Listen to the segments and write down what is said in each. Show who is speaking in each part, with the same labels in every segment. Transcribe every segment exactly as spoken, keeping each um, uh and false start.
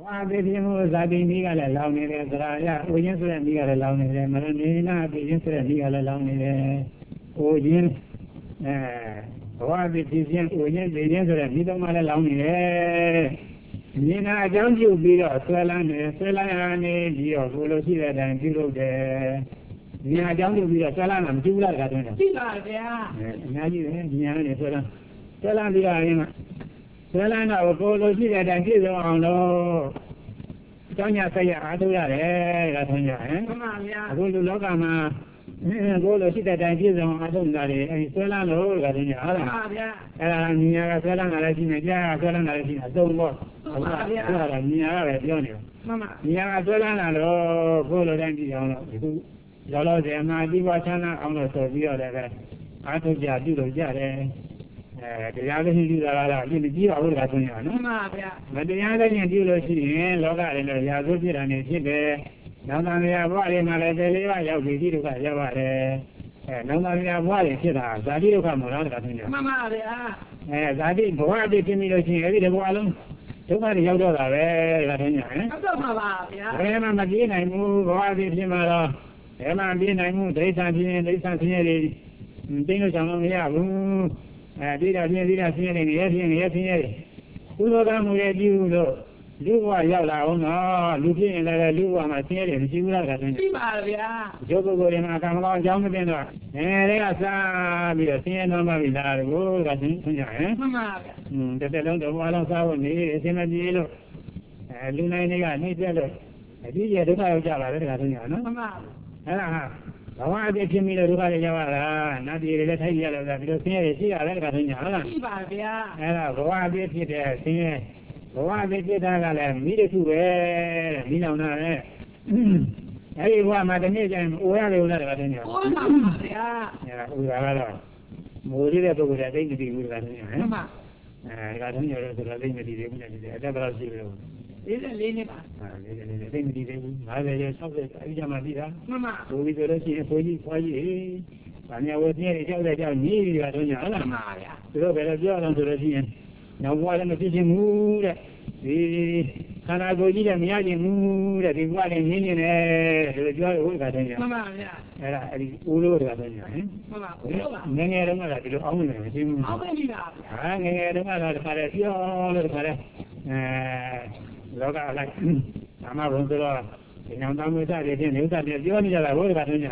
Speaker 1: Wah, baby, mo zadi ni kalau lawan ni le, seraya, ujung sudah ni kalau lawan ni le, malah ni na ujung sudah ni kalau lawan ni le, ujung, eh, wah, baby, ujung ujung sudah ni tu malah lawan ni le, ni na jauh jauh biro, selang ni, selang ni dia, kalau sih ada yang biro deh, ni na jauh jauh biro, selang nam jauh lah katanya.
Speaker 2: Tidak dia.
Speaker 1: Ni aja ni ni ni selang, selang biro ni mah. Selang nak kalau sih ada yang biro orang lo. Tanya saya ada le, katanya, eh? Aku dulu kama, kalau kita dah jadi orang ada le, eh, selang lo, katanya, ada. Ada ni ada selang ada sini aja, selang ada sini, tunggu. Ada ni ada dia ni. Ni ada selang lo, kalau dah jadi orang itu, kalau dia nak diwacana orang tu dia le, atau jadi tu jadi. Dia ada sini juga ada, ini dia awal katanya, no? Macam yang ada yang dia sini, lokal ni, ya tu dia ni sini, nama dia buat ni malah dia lewat, ya biji tu kan, ya buat ni, nama dia buat ni sila, jadi tu kan mula katanya. Eh, jadi buat dia kini tu sini, dia buat lom, tu kan dia jauh dah, eh, katanya, eh? Eh, mana dia ni mu buat dia sini malah, eh, mana dia ni mu dari sana sini, dari sana sini ni, tengok sama dia, mu. Dia dah dia dah sini ni, dia sini dia sini. Kalau kamu dia jiu tu, luar jauh lah orang, luar ni lah luar macam ni, jiu lah katanya. Jauh boleh makan makan jauh ni pun. Eh, dia rasa bila sini nama bila tu katanya, eh? Hmm, tapi orang tu orang sahaja ni, sini dia lo, luar ni kan ni dia lo. Jadi dia tu kalau jalan dia katanya, no? Alah. Bawa dia kini le rupa dia jawab lah, nanti dia dah thay jalan dah, bila sini sih ada katanya, lah. Alah, bawa dia kita sini, bawa dia kita kalau mira tu eh, mira mana eh, hari bawa macam ni jangan, orang le orang katanya. Ya, orang lah, mudi dia tu kita tinggi tinggi katanya, eh, katanya orang tu tinggi tinggi punya dia, ada berapa sih le.
Speaker 2: Ini lini pak.
Speaker 1: Ah, lini lini, tinggi tinggi, ada je sampai jam lima. Kopi tu dah sih, kopi kopi, banyak orang ni dia dah jauh ni katanya, lah. Terus beres dia orang tu dah sih, nak buat yang mesti semua, di kana kopi dah mian semua, di buat yang ni ni, terus jual ul katanya. Era, di ulur katanya, eh? Nengi orang ada tu awal ni, semua. Ah, nengi orang ada pada dia, ada pada, eh. Lokal lah, sama pun tu lah. Yang tamu itu ada dia, ni itu ada dia ni jalan boleh katanya.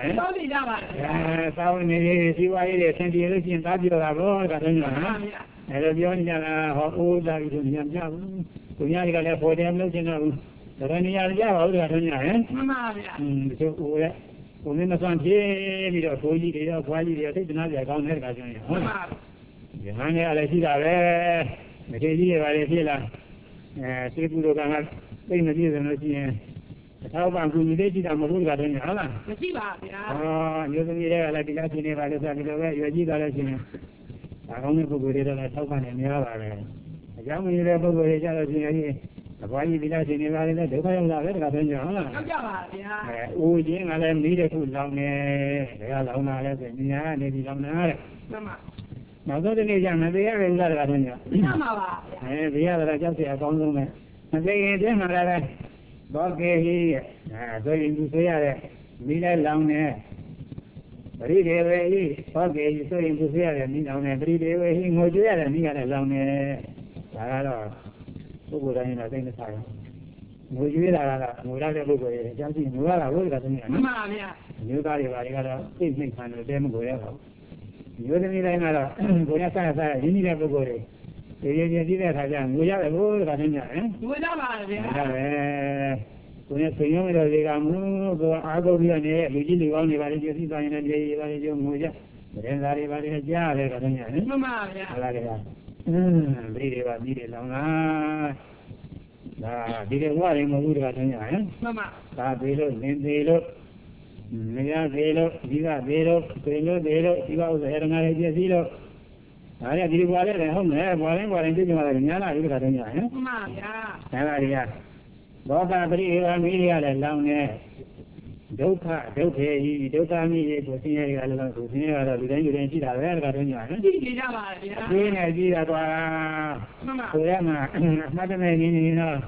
Speaker 1: Eh, tahu ni siwa ini sendiri itu cinta dia lah boleh katanya. Ada dia ni jalan hok dah itu ni yang jauh. Punya ni kalau foto yang lu cina, orang ni yang jauh boleh katanya, eh? Hmm, itu boleh. Umi macam je, dia foji dia, foji dia tu jenas dia kau ni katanya. Jangan ni ada sih dah le, macam dia ada sih lah. Eh, seribu dua kan, ini dia tu nanti. Tahu bang, kuni dia tidak mahu katanya, lah. Oh, dia tu ni dia lagi lagi ni balik lagi tu, dia juga lagi ni. Aku ni pun boleh dah tahu kan ni apa le. Jangan ni dia pun boleh jalan sini ni. Apa ni bila sini balik tu, dia yang lagi katanya, lah. Eh, ujung alam ni dia tu lawan ni, dia lawan alam ni, ni dia lawan alam. Maksud ni jangan dia yang lagi katanya. Eh, dia dah jauh siapa kaum tu ni. Macam ini dia mana le, bagai ni, ah, so ini saya le, bila lawan ni, beri dia ni, bagai so ini saya le, ni lawan ni, beri dia ni, ngojo le, ni ada lawan ni, dah lah, buku dah ni dah tengok saya, ngojo dah lah, ngojo dah buku ni, jangan sih ngojo lah, ngojo katanya. Ngojo kali kali kalau ini kan dia ngojo lah. Yo ni dah mana, punya saya saya ini dah bergore. Jadi jadi dah saja, muda bergore katanya, eh?
Speaker 2: Muda mana dia?
Speaker 1: Eh, punya senyum dah kamu, aku dia ni, biji liwang ni balik jadi banyak jadi balik jadi muda. Beren dari balik aja le katanya, eh?
Speaker 2: Mama ya.
Speaker 1: Alah dia. Hmm, beri dia beri dia lama. Dah, dia buat yang mahu katanya, eh?
Speaker 2: Mama.
Speaker 1: Dah belok, belok. Mira velo, diga velo, velo velo, diga usaha dengan dia silo. Ada diri buat le, hom le, buat le, buat le itu cuma lagi nyala itu katanya, eh?
Speaker 2: Mama ya.
Speaker 1: Nyala dia. Bawa beri orang ini ada lawan ni. Jauhkah, jauh ni, jauhkah ni, posisinya di dalam, posisinya ada di dalam jualan sih dah ada katanya, eh?
Speaker 2: Ini apa dia?
Speaker 1: Ini dia tu ah.
Speaker 2: Mama.
Speaker 1: Orang ah, macam ni ni ni.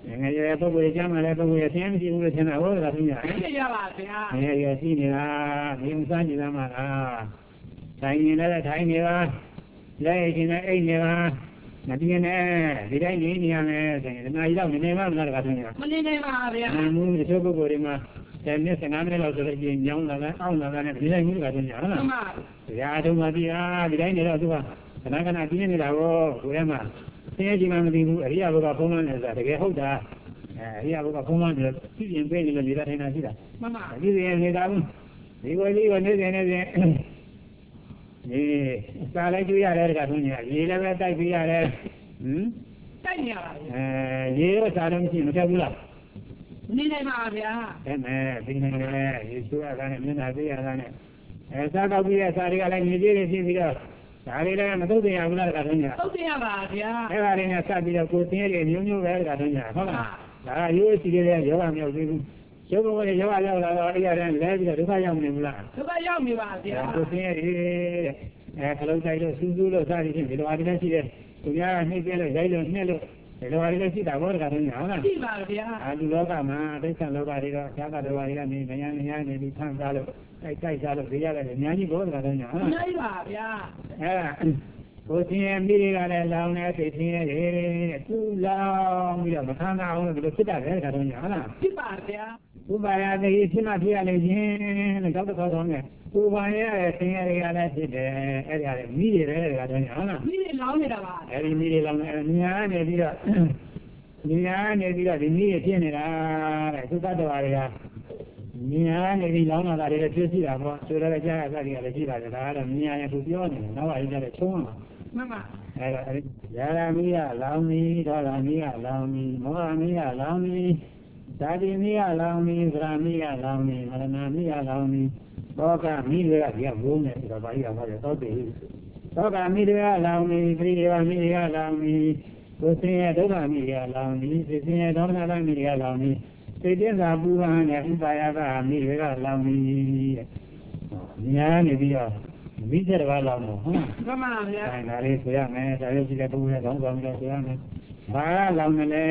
Speaker 1: ငယ်ရွယ်ပုဂ္ဂိုလ်ကျမ်းမာတဲ့ပုဂ္ဂိုလ်ရဲ့ဆင်းရဲမရှိဘူးလို့ထင်တာဟုတ်လားခင်ဗျာ
Speaker 2: သိရပါဗျာ
Speaker 1: ငယ်ရွယ်ရှိနေတာဒီဥစ္စာကြည့်သမှာလားထိုင်နေလည်းထိုင်နေပါလဲရှင်နဲ့အိတ်နေပါမပြင်းနဲ့ဒီတိုင်းနေနေရမယ်ဆိုရင်ဒီနာရီတော့နေနေမှမလားတခါတည်းက
Speaker 2: မနေနိုင်ပါဗျာ
Speaker 1: အမှုတချို့ပုဂ္ဂိုလ်တွေမှာဆယ်မိနစ်ဆယ်ငါးမိနစ်လောက်ဆိုလို့ရှိရင်ညောင်းလာတယ်အောင်းလာတယ်ဒီတိုင်းမျိုးတခါတည်းဟုတ်လား
Speaker 2: မှန်ပါ
Speaker 1: ရာထုံးမှပြားဒီတိုင်းနေတော့သူကခဏခဏပြင်းနေတာကိုကိုယ်ထဲမှာဆင်းရဲခြင်းမှမသိဘူးအရိယာဘုရားဖုံးလွှမ်းနေဆိုတာတကယ်ဟုတ်တာအဲအရိယာဘုရားဖုံးလွှမ်းနေလို့ပြင်းပြင်းပေးနေလို့နေတာထိုင်တာရှိတာ
Speaker 2: မှန်ပါ
Speaker 1: ဒီစဉ်နေတာဘူးဒီကိုကြီးကိုနေစဉ်နေစဉ်ဒီစားလိုက်ကြည့်ရတယ်တခါဆုံးကြီးရေလည်းပဲတိုက်ပြရတယ်ဟမ်
Speaker 2: တိုက်နေရပါဗျာ
Speaker 1: အဲရေရောစားတော့မရှိမထက်ဘူးလား
Speaker 2: မနေနိုင်ပါဗျာ
Speaker 1: အဲ့မဲ့ဒီနေလေရေချိုးရတာနဲ့မျက်နှာပေးရတာနဲ့အဲစားတော့ပြီးတဲ့စားတွေကလည်းမြေကြီးတွေဖြစ်ပြီးတော့ဒါတွေလည်းမသုတ်တင်ရဘူးလားတခါဆုံးကြီး
Speaker 2: သုတ်တင်ရပါဗျာ
Speaker 1: အဲ့ဒါတွေနဲ့ဆက်ပြီးတော့ကိုယ်သင်ရတဲ့မျိုးမျိုးပဲတခါဆုံးကြီးဟုတ်လားဒါကရိုးစီတွေလည်းယောဂမြောက်သေးဘူးရုပ်ဘဝရဲ့ယောဂရောက်လာတော့အဲ့ရတဲ့လဲပြီးတော့ဒုက္ခရောက်နေဘူးလား
Speaker 2: ဒုက္ခရောက်နေပါဗျာ
Speaker 1: ကိုယ်သင်ရတဲ့အဲခလုံးဆိုင်လို့စူးစူးလို့စားရခြင်းဒီလိုအားတွေလည်းရှိတယ်သူများနှိမ့်ပြလို့ရိုက်လို့နှက်လို့ဒီလိုအားတွေလည်းရှိတာဘောတခါဆုံးကြီးဟုတ်လား
Speaker 2: ရှိပါဗျာ
Speaker 1: အာလူလောကမှာတိစ္ဆာလောကတွေတော့ဇာကတော်တွေကနေမယံမယံနေပြီးဖန်စားလို့တိုက်တိုက်စားလို့ဒီရတယ်အများကြီးဘောတခါဆုံးကြီးဟုတ်လား
Speaker 2: နိုင်ပါဗျာ
Speaker 1: အဲဒါကိုသင်ရမိတွေကလည်းလောင်နေသိသင်ရတဲ့သူ့လောင်ပြီးတော့မခံနိုင်အောင်လို့ဒီလိုဖြစ်တာပဲတခါဆုံးကြီးဟုတ်လား
Speaker 2: ဖြစ်ပါဗျာ
Speaker 1: ဥပါယတိဖြစ်မှဖြစ်ရလေခြင်းလို့ကြောက်တော့ကောင်းတယ်ဥပါယရဲ့သင်ရတွေကလည်းဖြစ်တယ်အဲ့ဒါလည်းမိတွေပဲတခါဆုံးကြီးဟုတ်လား
Speaker 2: မိနေလောင်းနေတာပါ
Speaker 1: အဲ့ဒီမိတွေလောင်နေညာနေပြီးတော့ညာနေပြီးတော့ဒီမိတွေဖြစ်နေတာတဲ့သုတ္တတော်တွေကညာနေပြီးလောင်လာတာတွေလည်းဖြစ်စီတာပေါ့ဆိုတော့ကြားရတာတွေကလည်းရှိပါတယ်ဒါကတော့ညာရဲ့သူပြောနေတယ်နောက်အရင်ကလည်းချုံးအောင်
Speaker 2: မှန်ပါ
Speaker 1: အဲ့တော့ရာဂမိကလောင်မီဒေါသမိကလောင်မီမောဟမိကလောင်မီဇာတိမိကလောင်မီသရမိကလောင်မီမရဏမိကလောင်မီဘောကမိတွေကဒီကဘုံနဲ့ဆိုတော့ဘာကြီးကဟောတယ်သောတေသောကမိတွေကလောင်မီပရိဒေဝမိတွေကလောင်မီကိုယ်စင်ရဲ့ဒုက္ခမိတွေကလောင်မီသိစင်ရဲ့ဒေါမနမိတွေကလောင်မီသိတ္တသာပူပန်နဲ့ဥပါယကမိတွေကလောင်မီတဲ့ညာနေပြီးတော့မိတဲ့ဘာလောင်တော့ဟုတ်
Speaker 2: မှန်ပါဗျာ
Speaker 1: အဲဒါလေးဆိုရမယ်ဒါရုပ်ရှိတဲ့ပုဂ္ဂိုလ်ရဲ့ကောင်းကောင်းလို့ဆိုရမယ်ဘာကလောင်မလဲ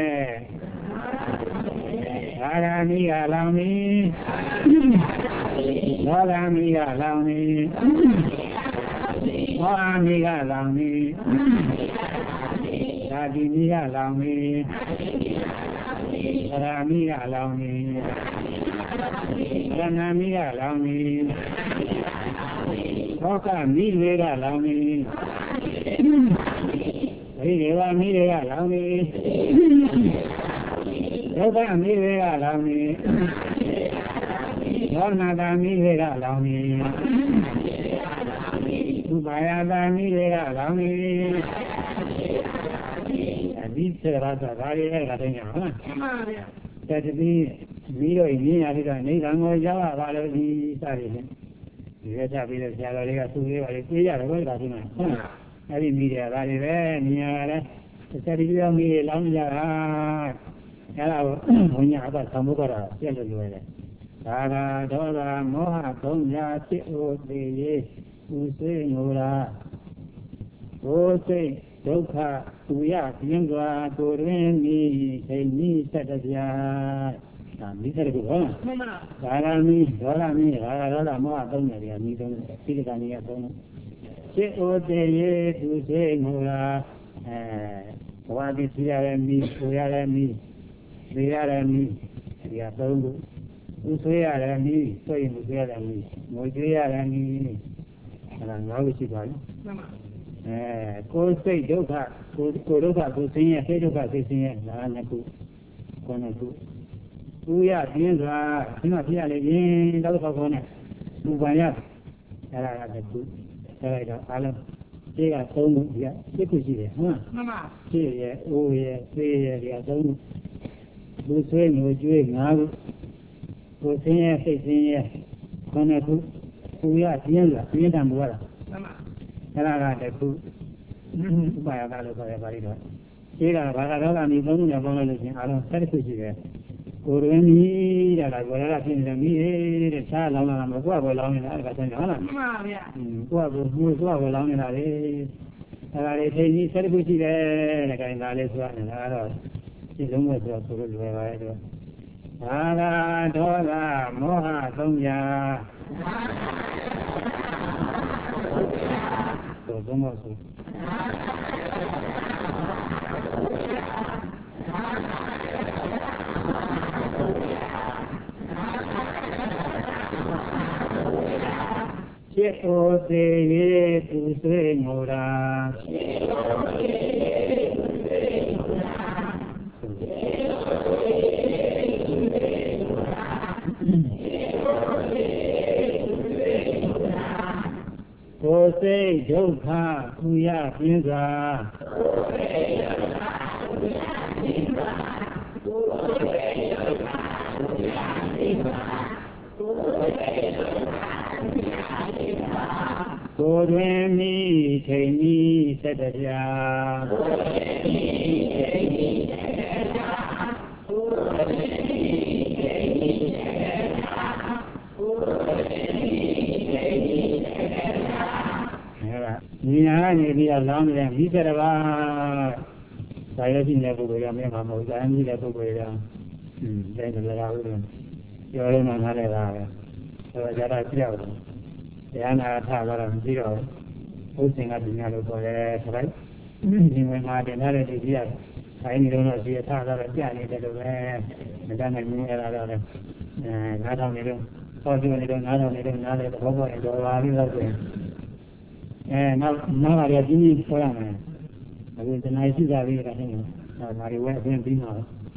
Speaker 1: ဘာဂာမိကလောင်ပြီဘောဂာမိကလောင်ပြီဘောအာမိကလောင်ပြီဓာတိမိကလောင်ပြီသရမိကလောင်ပြီရဏမိကလောင်ပြီဘောကမိတွေကလောင်ပြီဝိဒေဝမိတွေကလောင်ပြီဒုက္ခမိတွေကလောင်ပြီသောနာတာမိတွေကလောင်ပြီဥပါယတာမိတွေကလောင်ပြီအဒီစေရတာဒါရီရဲ့ကတော့ညာဟုတ်လား
Speaker 2: မှန်ပါဗျာ
Speaker 1: တတိမိတို့မြင်ရပြီးတော့နေကံကိုရောက်ရပါလို့ဒီစသည်ဖြင့်ဒီရချပြီးတော့ဆရာတော်တွေကသူလေးပါလေပြေးရတယ်ဘယ်လိုလဲဟုတ်လားအဲ့ဒီမိတွေကဒါတွေပဲမြင်ရတယ်တတိပြောမိတွေလောင်းကြတာအဲ့ဒါကိုဘုညာအပသံဘုကတော့ပြည့်လို့လွယ်တယ်ဒါကဒေါသမောဟသုံးရာဖြစ်အိုသေးရေးဥစိငိုရာဘိုးစိတ်ဒုက္ခသူရပြင်းစွာကိုရင်းမိစိတ်ကြီးဆက်တပြားဒါမိတဲ့ကူဟုတ်
Speaker 2: မှန်ပါ
Speaker 1: လားဒါကမိဒေါသမိဒါကဒေါသမောဟသုံးရာတွေကမိသုံးတယ်သိက္ခာနေရသုံးတယ်ဖြစ်အိုသေးရေးသူစိငိုရာအဲဘဝတည်စီရတဲ့မိကိုရတဲ့မိသိရတဲ့မိဒီကသုံးခုသူဆွေးရတယ်မိဆွေးရင်သူဆွေးရတယ်မိငိုကြွေးရတယ်မိအဲ့ဒါငါ့ကိုရှိပါလား
Speaker 2: မှန်ပါ
Speaker 1: အဲကိုယ်စိတ်ဒုက္ခကိုကိုဒုက္ခကိုဆင်းရဲစိတ်ဒုက္ခစိတ်ဆင်းရဲဒါနှစ်ခုခေါင်းနှစ်ခုဥရပြင်းစွာဒီမှာပြရလေရင်တော့ခေါင်းနဲ့ဘူပန်ရအဲ့ဒါကတစ်ခုအဲ့ဒါတော့အားလုံးဒီကသုံးခုဒီကတစ်ခုရှိတယ်ဟုတ်လား
Speaker 2: မှန်ပါ
Speaker 1: ဖြစ်ရဲ့အိုးရဲ့သေးရဲ့ဒီကသုံးခုလူဆွေးငိုကြွေးငါးခုကိုဆင်းရဲစိတ်ဆင်းရဲခေါင်းနှစ်ခုဥရပြင်းစွာပြင်းထန်မှုရတာ
Speaker 2: မှန်ပါ
Speaker 1: အဲ့ဒါကတခုဥပါယကလို့ခေါ်ရပါလိမ့်တော့ဒီကဘာသာတော်ကမိသုံးခုနဲ့ပေါင်းလို့ရှိရင်အားလုံးဆက်တစ်ခုရှိတယ်ကိုရင်းကြီးတဲ့လားကိုရတာဖြစ်နေတယ်မိတဲ့ခြားလောင်းလာမှာကိုယ့်ကိုလောင်းနေတာအဲ့ဒါဆက်ဟုတ်လား
Speaker 2: မှန်ပါဗျာ
Speaker 1: ကိုယ့်ကိုမှုကိုယ့်ကိုလောင်းနေတာလေအဲ့ဒါလေးထိန်းကြီးဆက်တစ်ခုရှိတယ်တဲ့ခိုင်သားလေးဆိုရတယ်ဒါကတော့ဒီလုံးဝဆိုတော့ဆိုလို့လွယ်ပါရဲ့တော့ဘာသာဒေါသမောဟသုံးရာဆိုသုံးပါဆိုจิตโอเสเยตุเสโมราโอเสဒုက္ခကုယပြင်းစွာကိုယ်တွင်မိချိန်ဤဆက်တရားညီညာနေပြီးတော့လောင်းနေတဲ့မိစ္ဆရပါဒါရရှိနေတဲ့ပုဂ္ဂိုလ်ကမင်းမမဟုတ်တိုင်းကြီးတဲ့ပုဂ္ဂိုလ်ကอืมတဲ့ကြလာဦးတယ်ပြောရမှနားလဲတာပဲဆိုတော့ကြတာကြောက်တယ်တရားနာထသွားတော့မရှိတော့ဘုဇင်ကပညာလို့ခေါ်တယ်ဆိုလိုက်ဒီမှာမှာတင်ထားတဲ့ဒီကြီးကခိုင်းနေတော့ဒီထသွားတော့ပြနေတယ်လို့ပဲမတတ်နိုင်ဘူးအဲ့ဒါတော့အဲငါးထောင်နေတော့ဟောပြောနေတော့ငါးထောင်နေတော့နားလဲတော့ဘောပေါ်နေတော့ပါပြီလို့ဆိုရင်အဲနောက်နောက်ပါရကြီးကြီးခေါ်ရမယ်အခုတနင်္လာရှိကြပြီကတည်းကနောက်မာရီဝဲအပြင်ပြီးမှာ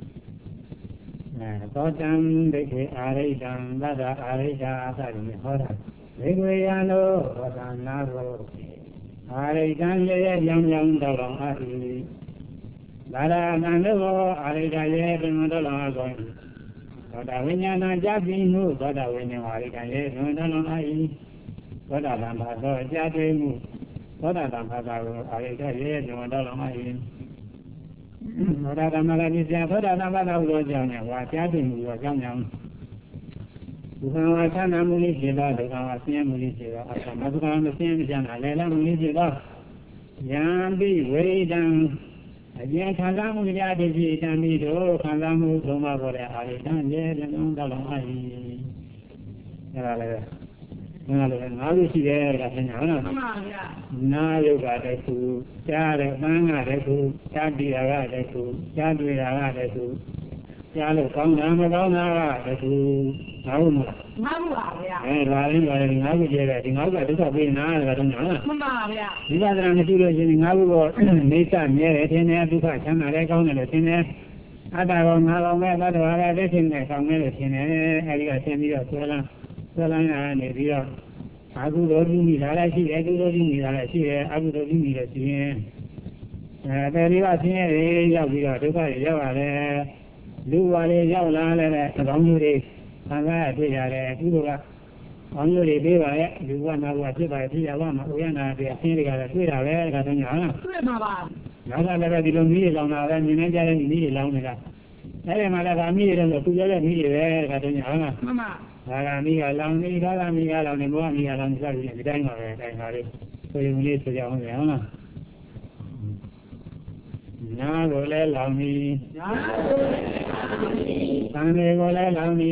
Speaker 1: အဲသောတံဒိဋ္ဌိအာရိတံသတ္တအာရိတာအစရည်ဟောတာဒေဝေယံတို့ဘောဓနာကိုအာရိတံရဲ့ရောင်ရောင်တော်တော်အာဤဒါရကံတို့အာရိတရဲ့ပင်တော်တော်အကုန်သောတာဝိညာဏကြပြီးမှုသောတာဝိညာဉ်အာရိတရဲ့ပင်တော်တော်အာဤသောတာတံဘာသောကြားတွေ့မှုသောတာတံဘာသာကိုအာရိတရဲ့ပင်တော်တော်အာဤသောတာတံမလာတိစေသောတာတံဘာသာကိုကြောင်းညာဝါကြားတွေ့မှုကိုကြောင်းညာဒုက္ခဝါသနာမူလိဖြစ်သောဒုက္ခဝါဆင်းရဲမူလိဖြစ်သောအသမဒုက္ခမဆင်းရဲကြတာလည်းလည်းမူလိဖြစ်သောယံပိဝိဒံအကျဉ်ခံစားမှုကြတဲ့ဖြစ်တံပြီးတော့ခံစားမှုသုံးပါပေါ်တဲ့အာရိတံရဲ့တလုံးတောင်းအာရိအဲ့ဒါလည်းငါလည်းငါးခုရှိတယ်ကဆင်းရဲဟုတ်လားမှန်ပါဗျာနာယုတ်ကတည်းကကြားတယ်ပန်းကတည်းကကြားတိရာကတည်းကကြားတွေ့ရာကတည်းကကြားလို့ကောင်းတာမကောင်းတာကတည်းကငါ့ဘူးမလားငါ့ဘူးပါဗျာအဲဒါလည်းပါလေငါ့ဘူးကျဲတယ်ဒီငါ့ကဒုက္ခပေးနာတယ်ကတော့နော်မှန်ပါဗျာဒီပါဒနာမရှိလို့ရှင်ငါ့ဘူးကနေစမြဲတယ်ထင်တယ်ဒုက္ခချမ်းသာတယ်ကောင်းတယ်လို့ထင်တယ်အတ္တကောငါကောင်းမဲ့သတ္တဝါလည်းသိချင်းနဲ့ကောင်းမယ်လို့ထင်တယ်အဲဒီကဆင်းပြီးတော့ဆွဲလန်းဆွဲလန်းရနေပြီးတော့အကုသိုလ်ပြုမိတာလည်းရှိတယ်ကုသိုလ်ပြုမိတာလည်းရှိတယ်အကုသိုလ်ပြုမိလို့ရှိရင်အဲဒီကဆင်းရဲတွေရောက်ပြီးတော့ဒုက္ခတွေရောက်ရတယ်လူပါလေရောက်လာလည်းအကောင်းမျိုးတွေခံစားရတွေ့ရတယ်အခုကကောင်းမျိုးတွေပေးပါရဲ့လူကနာကဖြစ်ပါဖြစ်ရပါမှာဥယျာဏတွေအဆင်းတွေကလည်းတွေ့တာပဲဒါတော့ညာလားတွေ့မှာပါနောက်ကလည်းဒီလိုမီးတွေလောင်တာပဲမြင်နေကြတဲ့မီးတွေလောင်နေတာအဲဒီမှာလည်းဗာမီးတွေတော့သူပြောတဲ့မီးတွေပဲဒါတော့ညာလားမှန်ပါဒါကမီးကလောင်နေဒါကမီးကလောင်နေဘောကမီးကလောင်နေစသည်ဖြင့်ဒီတိုင်းပါပဲတိုင်းပါလေဆိုရင်လေးဆိုကြအောင်လေဟုတ်လားနာကိုလည်းလောင်ပြီနာကိုလည်းလောင်ပြီသံဃေကိုလည်းလောင်ပြီ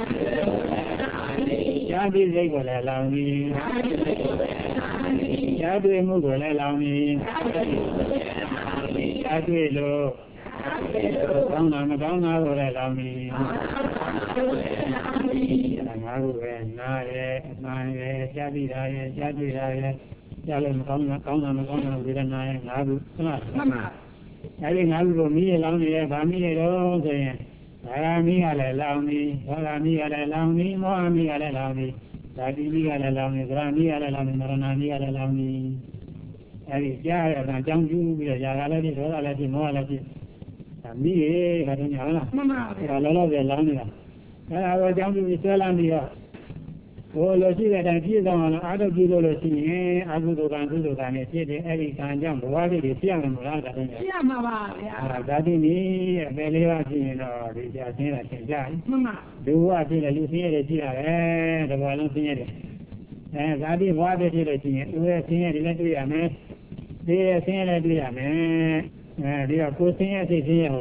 Speaker 1: ญาတိစိတ်ကိုလည်းလောင်ပြီญาတွေ့မှုကိုလည်းလောင်ပြီญาတွေ့လို့ကောင်းတာမကောင်းတာကိုလည်းလောင်ပြီငါကိုပဲနားရဲ့အမှန်ရဲ့ญาတိတာရဲ့ญาတွေ့တာရဲ့ญาလို့မကောင်းတာကောင်းတာမကောင်းတာဝေဒနာရဲ့ငါကိုဟုတ်လားမှန်ပါအဲဒီငါ့လူကိုမီးရလောင်းနေတယ်ဗာမီးရတော့ဆိုရင်ဒါကမီးကလည်းလောင်းနေဘာကမီးကလည်းလောင်းနေမောဟမီးကလည်းလောင်းနေဓာတိမီးကလည်းလောင်းနေသရမီးကလည်းလောင်းနေမရဏမီးကလည်းလောင်းနေအဲဒီကြားရတာအကြောင်းကျူးပြီးတော့ຢာကလည်းဖြစ်ဒေါသလည်းဖြစ်မောဟလည်းဖြစ်ဒါမီးရေကတော့ညာလားမှန်ပါဗျာလောလောဆယ်လောင်းနေတာအဲဒါကိုအကြောင်းကျူးပြီးဆွဲလန်းပြီးတော့ဟိုလိုရှိတဲ့အတိုင်းပြည့်စုံအောင်အားထုတ်ကြည့်လို့လို့ရှိရင်အကုသိုလ်ကံကုသိုလ်ကံနဲ့ဖြစ်တဲ့အဲ့ဒီကံကြောင့်ဘဝလေးတွေပြည့်မှာမလားဒါတော့ပြည့်မှာပါဗျာအဲဒါတိနေအပေလေးပါဖြစ်ရင်တော့ဒီကြာဆင်းတာသင်ကြမှန်ပါလူဘဝဖြစ်တယ်လူဆင်းရဲတွေရှိရတယ်တဘောလုံးဆင်းရဲတယ်အဲဇာတိဘဝဖြစ်လို့ရှိရင်သူရဲ့ဆင်းရဲတွေလည်းတွေ့ရမယ်ဒီရဲ့ဆင်းရဲလည်းတွေ့ရမယ်အဲဒီတော့ကိုယ်ဆင်းရဲစိတ်ဆင်းရဲဟို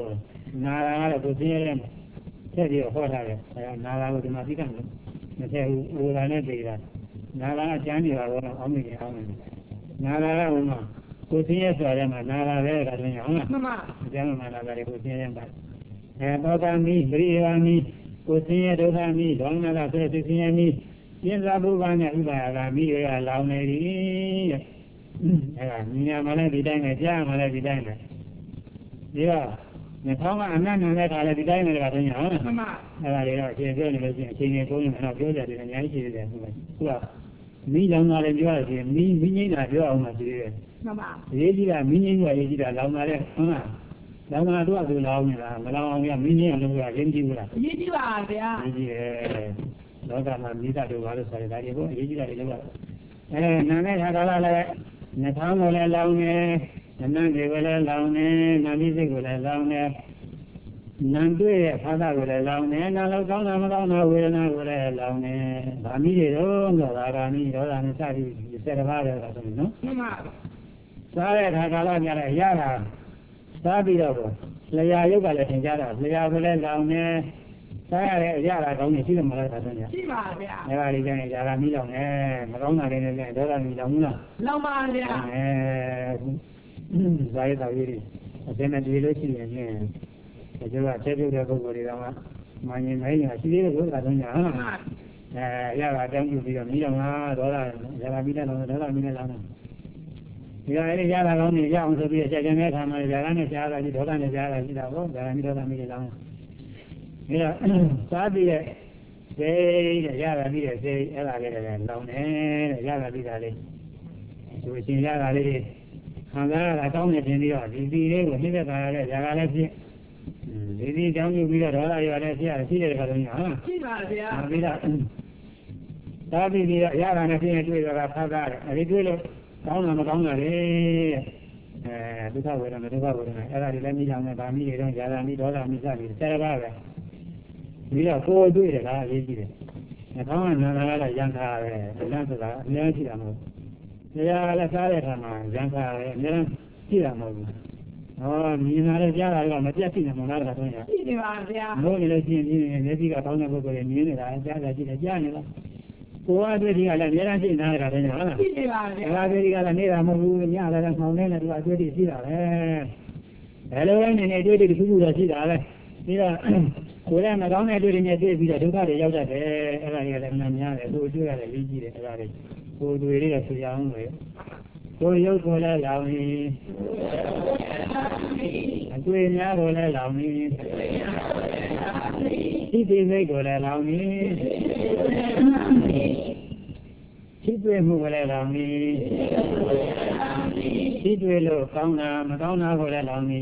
Speaker 1: နာလာကတော့ကိုသိရတယ်ဆက်ပြီးဟောထားတယ်အဲနာလာကိုဒီမှာသိတယ်မထည့်ဘူးဟိုလာနဲ့ပြေးတာနာလာကကျမ်းနေပါတော့အောင်းနေအောင်နေနာလာကဟိုမှာကိုသိရဆိုရမှာနာလာပဲကတည်းကဟုတ်လားမှန်ပါကျမ်းမှာနာလာတယ်ကိုသိရမှာအဲသောတာမိပရိယာမိကိုသိရဒုက္ခမိဒေါမနကဆိုသိသိရမိပြင်းစားဘုရားနဲ့ဥပါယကမိတွေကလောင်နေပြီတဲ့အဲဒါမြင်ရမှလည်းဒီတိုင်းနဲ့ကြားမှလည်းဒီတိုင်းနဲ့ဒီတော့နှခေါင်းကအနတ်နဲ့ခါလည်းဒီတိုင်းနဲ့ကတည်းကဟုတ်လားမှန်ပါအဲဒါတွေတော့အချိန်ပြောနေလို့ရှိရင်အချိန်ကြီးကိုရင်တော့ပြောကြတယ်အများကြီးရှိတယ်ဆိုတော့သူကမိလောင်တာလည်းပြောရစီမိမိငိမ့်တာပြောအောင်မှရှိသေးတယ်မှန်ပါရေးကြည့်တာမိငိမ့်ကရေးကြည့်တာလောင်တာလည်းဟုတ်လားလောင်တာတော့သူလောင်နေတာမလောင်အောင်ကမိငိမ့်အောင်လုပ်ရရင်းကြည့်ဘူးလားရင်းကြည့်ပါဗျာရင်းကြည့်တယ်လောကမှာမိသားတို့ဘာလို့ဆိုရတာဒီကိုအရေးကြီးတာတွေလုပ်ရအဲနာနဲ့ခါကားလည်းနှခေါင်းကိုလည်းလောင်နေနန်းတွေကိုလည်းလောင်နေနာမိစိတ်ကိုလည်းလောင်နေနန်းတွေ့ရဲ့ဖာသာကိုလည်းလောင်နေနာလောက်ကောင်းတာမကောင်းတာဝေဒနာကိုလည်းလောင်နေဗာမိတွေတော့ဆိုတာကမိဒေါသနဲ့စပြီးစက်တစ်ပါးပဲဆိုတော့နော်မှန်ပါစားတဲ့ခါကာလကြလည်းရတာစားပြီးတော့လျာရုပ်ကလည်းသင်ကြတာလျာကိုလည်းလောင်နေစားရတဲ့အရာကောင်းနေရှိတယ်မလားဆိုတော့ရှိပါဗျာအဲပါလိမ့်မယ်ဇာကမိလောင်နေမကောင်းတာတွေနဲ့လည်းဒေါသမိလောင်ဘူးလားလောင်ပါဗျာအဲဇာရတာကြီးအစနဲ့ဒီလိုရှိရင်ချင်းဒီကချက်ပြုတ်တဲ့ပုဂ္ဂိုလ်တွေကမှမငြင်းမရရှိသေးတယ်ကိုယ်ကတော့ညာဟုတ်လားအဲရတာတောင်းကြည့်ပြီးတော့မိလောင်လားဒေါသဇာကမိတဲ့လောင်ဒေါသမိတဲ့လောင်ဒီကနေ့ရတာကောင်းနေရအောင်ဆိုပြီးချက်ချင်းနဲ့ခံမယ်ဇာကနဲ့ကြားတာကြီးဒေါသနဲ့ကြားတာရှိတာပေါ့ဇာကမိဒေါသမိတဲ့လောင်ဒီတော့စားပြီးတဲ့စိတ်တဲ့ရတာပြီးတဲ့စိတ်အဲ့ဒါလေးလည်းလောင်နေတဲ့ရတာပြီးတာလေးသူအရှင်ရတာလေးတွေခံစားရတာကောင်းနေခြင်းပြီးတော့ဒီဒီလေးကိုနှိမ့်သက်တာလည်းဇာကလည်းဖြစ်ဒီဒီကြောင်းယူပြီးတော့ဒေါသရလည်းဖြစ်ရတယ်ရှိတဲ့ခါတော့ညာဟုတ်ရှိပါဗျာပြီးတော့စားပြီးပြီးတော့ရတာနဲ့ဖြစ်ရင်တွေ့တော့ဖတ်တာတယ်အဲဒီတွေ့လို့ကောင်းတာမကောင်းတာလေအဲဒုက္ခဝေဒနာဒုက္ခဝေဒနာအဲ့ဒါတွေလည်းမိအောင်နဲ့ဗာမိတွေတော့ဇာတာမိဒေါသမိစသည်ဆယ်ပါးပဲပြီးတော့ကိုယ်တွေ့တယ်လားအရေးကြီးတယ်နှခေါင်းကနာလာကရံခါပဲလမ်းဆိုတာအများကြီးတာမဟုတ်ဘူးတရားကလည်းစားတဲ့အခါမှာရံခါပဲအများကြီးရှိတာမဟုတ်ဘူးဟောမြင်လာတဲ့ကြားတာကမပြတ်ရှိနေမှာလားတော့ညာရှိနေပါဗျာလို့လည်းရှိရင်ဒီမျက်စိကကောင်းတဲ့ပုဂ္ဂိုလ်တွေမြင်နေတာကြားတာရှိတယ်ကြားနေလားကိုယ်အတွေ့အထိကလည်းအများကြီးရှိနေတာတဲ့ညာဟုတ်လားရှိနေပါဗျာဒါတွေ့ကလည်းနေတာမဟုတ်ဘူးညလည်းမှောင်နေတယ်သူအတွေ့အထိရှိတာပဲဘယ်လိုလဲနေနေတွေ့တွေ့တစ်ခုခုတော့ရှိတာပဲပြီးတော့ကိုယ်လည်းမကောင်းတဲ့တွေ့တွေနဲ့တွေ့ပြီးတော့ဒုက္ခတွေရောက်တတ်တယ်အဲ့ဒါတွေကလည်းအမှန်များတယ်သူအတွေ့ရတယ်ရေးကြည့်တယ်အဲ့ဒါတွေကိုယ်တွေ့လေးတော့ဆရာအောင်လေကိုယ်ရုပ်ကိုလည်းလောင်နေအတွေ့များကိုလည်းလောင်နေသိသိစိတ်ကိုလည်းလောင်နေသိတွေ့မှုကိုလည်းလောင်နေသိတွေ့လို့ကောင်းတာမကောင်းတာကိုလည်းလောင်နေ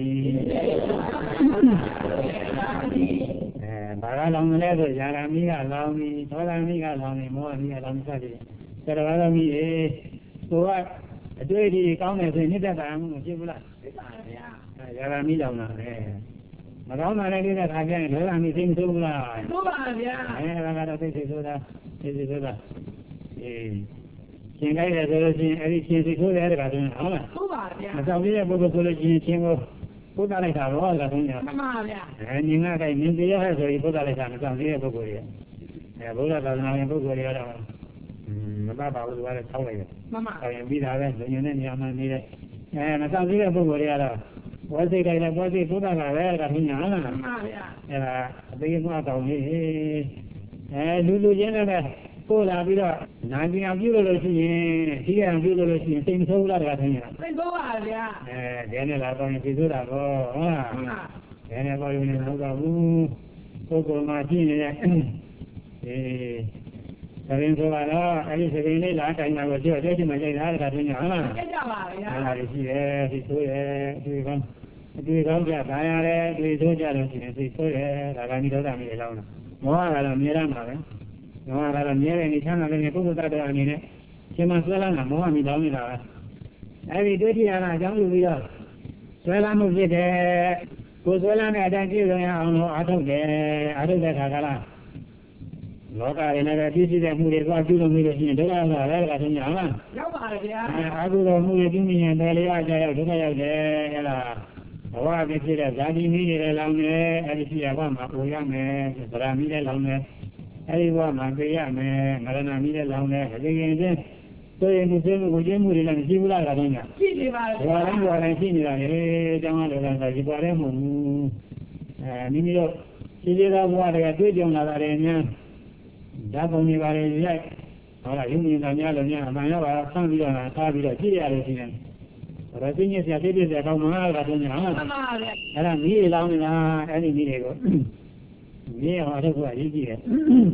Speaker 1: ဘာကလောင်လဲဆိုယာဂမိကလောင်ပြီသောတာမိကလောင်ပြီမောဟမိကလောင်စသည်ဆရာတော်မိအေးကိုကအတွေ့အထိကောင်းတယ်ဆိုရင်နိတ္တတာမှုမဖြစ်ဘူးလားဖြစ်ပါဗျာယာဂမိလောင်တာပဲမကောင်းတာလည်းဒီကခါကျရင်ဒေါသမိသိမဆိုးဘူးလားဆိုးပါဗျာအဲဒါကတော့သိသိဆိုတာသိသိဆိုတာအေးရှင်ကြိုက်တယ်ဆိုလို့ရှိရင်အဲ့ဒီရှင်သိဆိုးတယ်တဲ့ကဆိုရင်ဟုတ်လားဆိုးပါဗျာမဆောင်ပြတဲ့ပုဂ္ဂိုလ်ဆိုလို့ရှိရင်ရှင်ကိုဘုရားလိုက်တာတော့ကဆုံးညာမှန်ပါဗျာအဲညီငါတိုင်းမြင်ကြရဆိုရင်ဘုရားလိုက်တာမဆောင်သေးတဲ့ပုဂ္ဂိုလ်တွေအဲဘုရားသာသနာဝင်ပုဂ္ဂိုလ်တွေကတော့မတတ်ပါဘူးသူကလည်းထောက်လိုက်တယ်မှန်ပါအဲပြီးတာပဲလူညင်တဲ့နေရာမှာနေတဲ့အဲမဆောင်သေးတဲ့ပုဂ္ဂိုလ်တွေကတော့ဘောစိတ်တိုင်းလည်းဘောစိတ်ဘုရားကပဲကဆုံးညာဟုတ်လားမှန်ပါဗျာအဲဒါအသေးမှတောင်းလေးအဲလူလူချင်းလည်းကိုလာပြီးတော့နာကျင်အောင်ပြုလို့လို့ရှိရင်ဒီကံပြုလို့လို့ရှိရင်စိတ်မဆိုးဘူးလားတခါသိနေတာစိတ်ဆိုးပါဗျာအဲဒီနဲ့လာတော့ရင်စိတ်ဆိုးတာပေါ့ဟုတ်လားဒီနဲ့ပေါ်ရင်လည်းဟုတ်တော့ဘူးပုဂ္ဂိုလ်မှာရှိနေတဲ့အေးသဘင်ဆိုတော့အဲ့ဒီသဘင်လေးလာတိုင်းမှာကိုပြောတဲ့ချိန်မှာကြိုက်တာတခါသိနေတာဟုတ်လားကြိုက်ကြပါဗျာအဲ့ဒါလေးရှိတယ်စိတ်ဆိုးတယ်ဒီကောင်ဒီကောင်ကြတာရတယ်ဒီဆိုးကြလို့ရှိရင်စိတ်ဆိုးတယ်ဒါကနိရောဓမီတွေလောင်းတာမောဟကတော့မြဲတမ်းပါပဲမောဟကတော့မြဲတဲ့နေချမ်းသာတဲ့ပုဂ္ဂိုလ်တ attva အနေနဲ့ရှင်မဆွဲလာတာမောဟမိလောင်းနေတာပဲအဲဒီတွေ့ထရတာအကြောင်းပြုပြီးတော့ဆွဲလာမှုဖြစ်တယ်ကိုယ်ဆွဲလာတဲ့အတိုင်းပြည့်စုံရအောင်လို့အားထုတ်တယ်အားထုတ်တဲ့ခါကလားလောကရင်းနဲ့ပြည့်စုံတဲ့မှုတွေသွားပြုလုပ်ပြီးလို့ရှိရင်ဒုက္ခဆိုတာလည်းကဆုံးရအောင်လားရောက်ပါရဲ့ဗျာအာဟုသောမှုတွေပြုမြင်ရင်တယ်လေးအကြရောက်ဒုက္ခရောက်တယ်အဲ့ဒါဘဝဖြစ်ဖြစ်တဲ့ဇာတိမီးတွေလောင်နေအဲဒီရှိရဘဝမှာပူရမယ်သရမီးတွေလောင်နေအဲဒီဘဝမှာသိရမယ်မရဏမီးတွေလောင်နေအရင်ကချင်းဆိုရင်ဒီစိတ်ကိုကျင်းမှုတွေလည်းမရှိဘူးလားကတော့ညာ
Speaker 2: ရှိနေပါလေ
Speaker 1: ဘာလဲဘာလဲရှိနေတာလေအကြောင်းအရာလည်းဆိုဒီပါရဲမဟုတ်ဘူးအဲမိမိတို့ရှိသေးသောဘဝတွေကတွေ့ကြုံလာတာတွေများဓာတ်ပုံတွေပါလေရိုက်ဟောလားယုံကြည်တာများလို့များအမှန်တော့ဆန်းပြီးတော့ထားပြီးတော့ကြည့်ရလို့ရှိရင်ရသိညစရာပြည့်ပြည့်စရာကောင်းမှာကတော့ညာမှန်ပါဗျအဲ့ဒါမိတွေလောင်းနေတာအဲ့ဒီမိတွေကိုမိရအောင်အထုပ်ကအရေးကြီးတယ်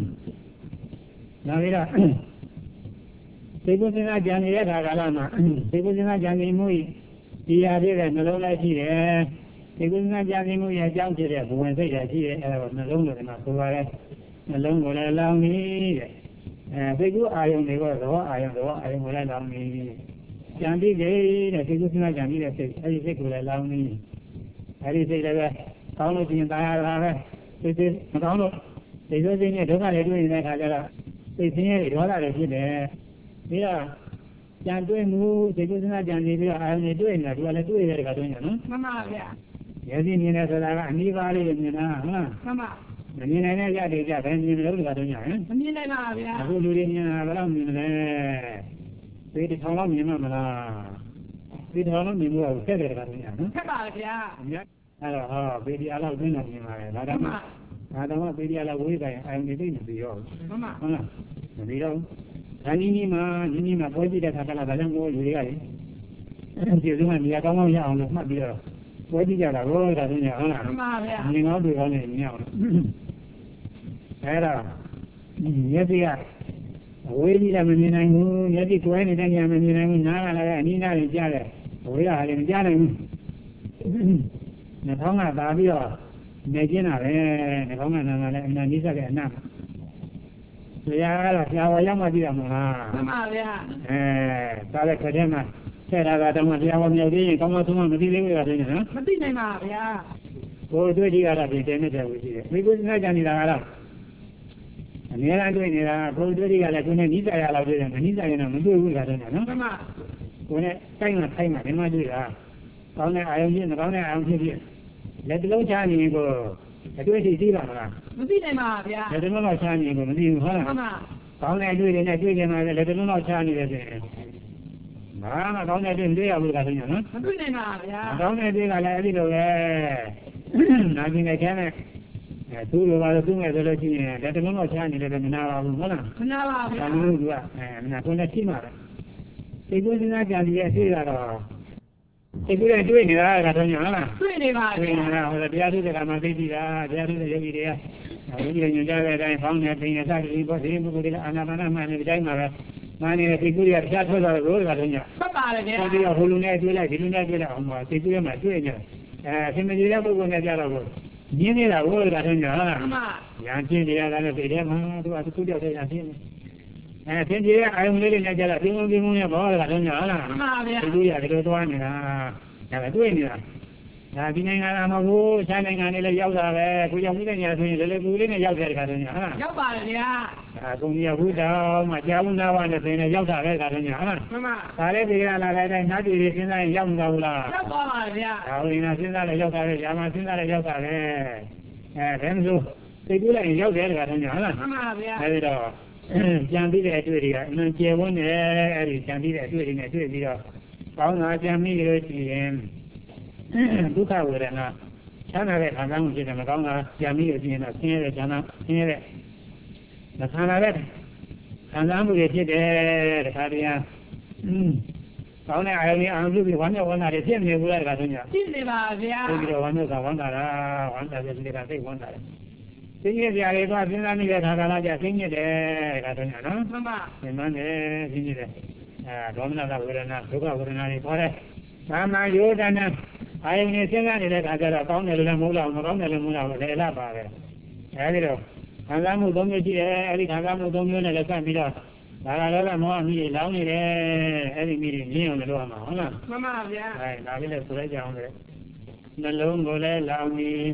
Speaker 1: နောက်ပြီးတော့သေကုသနာကြံနေတဲ့ခါကာလမှာသေကုသနာကြံနေမှုဒီရတဲ့နှလုံးလိုက်ရှိတယ်သေကုသနာကြံနေမှုရဲ့အကြောင်းဖြစ်တဲ့ဘဝင်စိတ်ဓာတ်ရှိတယ်အဲ့ဒါနှလုံးတွေမှာဆိုပါရဲနှလုံးကိုလည်းလောင်းနေတဲ့အဲသေကုအာယုန်တွေကိုသဘောအာယုန်သဘောအာယုန်ကိုလည်းလောင်းနေကြံပြီးတဲ့သေကုသနာကြံပြီးတဲ့စိတ်အဲဒီစိတ်ကိုလည်းလောင်းနေအဲဒီစိတ်လည်းပဲကောင်းလို့ပြင်သားရတာပဲစိတ်စိတ်မကောင်းလို့စိတ်ဆိုးစိတ်နဲ့ဒုက္ခတွေတွေ့နေတဲ့ခါကျတော့စိတ်ဆင်းရဲတွေဒေါသတွေဖြစ်တယ်ပြီးတော့ကြံတွေ့မှုသေကုသနာကြံနေပြီးတော့အာယုန်တွေတွေ့နေတာသူကလည်းတွေ့ရတဲ့ကတော့ညာနော်
Speaker 2: မှန်ပါဗျာ
Speaker 1: ရည်စည်မြင်တယ်ဆိုတာကအနိဗ္ဗာန်လေးမြင်တာဟုတ်လား
Speaker 2: မှန်ပါ
Speaker 1: မမြင်နိုင်တဲ့ရတဲ့ကြဘယ်မြင်လို့ဒီကတော့ညာဟမ်
Speaker 2: မမြင်နိုင်ပါဗျာ
Speaker 1: အခုလူတွေမြင်တာဘယ်တော့မြင်လဲသေတထောင်လောက်မြင်မှာမလားသေတထောင်လောက်မြင်လို့ဆက်တယ်ကတော့ညာနော်
Speaker 2: ဆက်ပါဗျာ
Speaker 1: အဲ့တော့ဟောပေဒီအလောက်တွင်းတော့မြင်ပါလေဒါတော့မှဒါတော့မှပေဒီအလောက်ဝေးတိုင်းအာယုန်တွေသိနေပြီရော
Speaker 2: မှန်ပါ
Speaker 1: ဟုတ်လားမပြီးတော့ဒါနည်းနည်းမှာနည်းနည်းမှာပွဲကြည့်တဲ့ခါကလည်းဒါကြောင့်ကိုလူတွေကလေဒီလိုမှနေရာကောင်းကောင်းရအောင်လို့မှတ်ပြီးတော့ပွဲကြည့်ကြတာဘောဒါဆိုရင်ဟုတ်လား
Speaker 2: မှန်ပါဗျာ
Speaker 1: မြင်ကောင်းတွေ့ကောင်းနေမြင်အောင်အဲ့ဒါမျက်စိကအဝေးကြီးလည်းမမြင်နိုင်ဘူးမျက်စိကွဲနေတဲ့ညမမြင်နိုင်ဘူးနားကလည်းအနီးနားကြီးကြားတယ်အဝေးကလည်းမကြားနိုင်ဘူးနှာခေါင်းကသာပြီးတော့နေကျင်းတာပဲနှာခေါင်းကနားလည်းအနာနီးစပ်တဲ့အနားဆရာကတော့ဆရာဝရောက်မှကြည့်ရမှာ
Speaker 2: မှန်ပါဗျာ
Speaker 1: အဲဒါလည်းခက်တယ်မှာဆရာကတော့ဆရာဝမြောက်သေးရင်ကောင်းကောင်းဆုံးမမသိသေးဘူးကတော့နော်
Speaker 2: မသိနိုင်ပါဗျာ
Speaker 1: ဘိုးတွေ့ကြည့်ရတာပြင်နေတဲ့ဝိရှိတယ်မိကုသနာကြနေတာကတော့အများအားတွေ့နေတာဘိုးတွေ့ကြည့်ရလဲကိုယ်နဲ့နီးစပ်ရလောက်တွေ့တယ်မနီးစပ်ရင်တော့မတွေ့ဘူးကတော့နော်
Speaker 2: မှန်ပါ
Speaker 1: ကိုယ်နဲ့တိုင်းမှာထိုင်းမှာဒီမှာတွေ့တာကောင်းတဲ့အာယုံကြီးမကောင်းတဲ့အာယုံဖြစ်ဖြစ်လက်တလုံးချနေကိုအတွေ့အထိသိပါမလား
Speaker 2: မသိနိုင်ပါဗျာ
Speaker 1: လက်တလုံးတော့ချနေကိုမသိဘူးဟုတ်လား
Speaker 2: မှန်ပါ
Speaker 1: ကောင်းတဲ့အတွေ့တွေနဲ့တွေ့ကြမှာလက်တလုံးတော့ချနေတယ်ဆိုရင်ဘာမှကောင်းတဲ့အတွေ့တွေ့ရဘူးကဆိုရင်နော်
Speaker 2: မတွေ့နိုင်ပါဗျာ
Speaker 1: ကောင်းတဲ့အတွေ့ကလည်းအဲ့ဒီလိုပဲနာကျင်တဲ့ကျမ်းနဲ့အဲသူ့လိုပါလို့သူ့ငယ်ဆိုလို့ရှိရင်လက်တလုံးတော့ချနေတယ်မနာပါဘူးဟုတ်လား
Speaker 2: မနာပါဗျာ
Speaker 1: ဒါမျိုးကအဲမနာကိုယ်နဲ့ရှိမှာပဲဒီကုသနာကြံပြီးရဲ့အတွေ့ကတော့ဒီလိုတွေ့နေတာကတော့ညာလား
Speaker 2: တွေ့နေပါ
Speaker 1: တွေ့နေတာဟိုတရားထုတဲ့ကမှသိကြည့်တာတရားထုတဲ့ယောဂီတွေကယောဂီတွေညွှန်ကြားတဲ့အတိုင်းဖောင်းနေပြင်နေစားပြီးပေါ့ဒီပုဂ္ဂိုလ်တွေကအာနာပါနမှန်နေတဲ့အတိုင်းမှာပဲမှန်နေတဲ့ဒီကုတွေကတရားထွက်သွားလို့ကတော့ညာ
Speaker 2: မှတ်ပါတယ်ဗျာ
Speaker 1: ဒီကဟိုလူနဲ့တွေ့လိုက်ဒီလူနဲ့တွေ့လိုက်အောင်ပါဒီကုတွေမှာတွေ့နေအဲအရှင်မကြီးတဲ့ပုဂ္ဂိုလ်နဲ့ကြတော့ကိုညင်းနေတာကိုကတော့ညာလား
Speaker 2: မှန်ပါ
Speaker 1: ညာချင်းတရားကလည်းဒီထဲမှာသူကသူ့ကြောက်တဲ့ညာချင်းအဲသင်ကြီးရဲ့အာယုံလေးတွေနဲ့ကြတော့ပြင်းပြင်းပြင်းနဲ့ဘောကတော့ညာလား
Speaker 2: မှန်ပါဗျာ
Speaker 1: ဒီလိုရတယ်လို့သွားနေတာဒါပဲတွေ့နေတာဒါဒီနိုင်ငံမှာမဟုတ်ခြားနိုင်ငံတွေလည်းရောက်တာပဲကိုရောက်ပြီးတဲ့ညဆိုရင်လည်းလည်းကူလေးနဲ့ရောက်တဲ့ခါတော့ညာဟာ
Speaker 2: ရောက်ပါတယ်ဗျာ
Speaker 1: ဒါကုန်းကြီးကဘုရားမှာကြာဘူးနာဝနဲ့ဆိုရင်လည်းရောက်တာပဲခါတော့ညာဟာ
Speaker 2: မှန်ပါ
Speaker 1: ဒါလည်းဒီကလာတဲ့အတိုင်းနားကြည့်ပြီးစဉ်းစားရင်ရောက်မှာဘူးလား
Speaker 2: ရောက်ပါပါဗျာ
Speaker 1: ဒါဝင်လာစဉ်းစားလည်းရောက်တာပဲညာမှာစဉ်းစားလည်းရောက်တာပဲအဲဒါမှမဟုတ်သိကူးလိုက်ရင်ရောက်တယ်ခါတော့ညာဟာ
Speaker 2: မှန်ပါဗျာ
Speaker 1: အဲဒီတော့ကြံပြီးတဲ့အတွေ့တွေကအမှန်ကျေဝန်းတယ်အဲဒီကြံပြီးတဲ့အတွေ့တွေနဲ့တွေ့ပြီးတော့ကောင်းတာကြံပြီးလို့ရှိရင်ဒုက္ခဝေဒနာချမ်းသာတဲ့ခံစားမှုဖြစ်တယ်မကောင်းတာကြံပြီးလို့ရှိရင်တော့ဆင်းရဲတဲ့ဉာဏ်ဆင်းရဲတဲ့မခံလာတဲ့ခံစားမှုတွေဖြစ်တယ်တခါတည်းဟာကောင်းတဲ့အာရုံနဲ့အာရုံပြုပြီးဝမ်းမြောက်ဝမ်းသာတွေဖြစ်နေဘူးလားတခါတည်းညာ
Speaker 2: ဖြစ်နေပါဗျာ
Speaker 1: ပြီးတော့ဝမ်းမြောက်ကဝမ်းသာတာဝမ်းသာတဲ့စိတ်ကသိဝမ်းသာတယ်သိညစ်ကြရတယ်ကစဉ်းစားနေတဲ့ခါကလာကြသိညစ်တယ်တခါတည်းညာနော်
Speaker 2: မှန်ပါ
Speaker 1: သင်္မန်းတယ်သိညစ်တယ်အဲဒေါမနကဝေဒနာဒုက္ခဝေဒနာတွေခေါ်တယ်သာမယောဒနာအာယုန်နဲ့စဉ်းစားနေတဲ့အခါကျတော့ကောင်းတယ်လို့လည်းမဟုတ်တော့မကောင်းတယ်လို့မဟုတ်တော့လည်းအလားပါပဲအဲဒီတော့ခံစားမှုသုံးမျိုးရှိတယ်အဲဒီခံစားမှုသုံးမျိုးနဲ့လည်းစပ်ပြီးတော့ဒါကလည်းမောဟမိတွေလောင်းနေတယ်အဲဒီမိတွေမြင်အောင်လည်းလုပ်ရမှာဟုတ်လား
Speaker 2: မှန်ပါဗျာ
Speaker 1: အဲဒါလေးလည်းဆိုလိုက်ကြအောင်လေနှလုံးကိုလည်းလောင်းနေ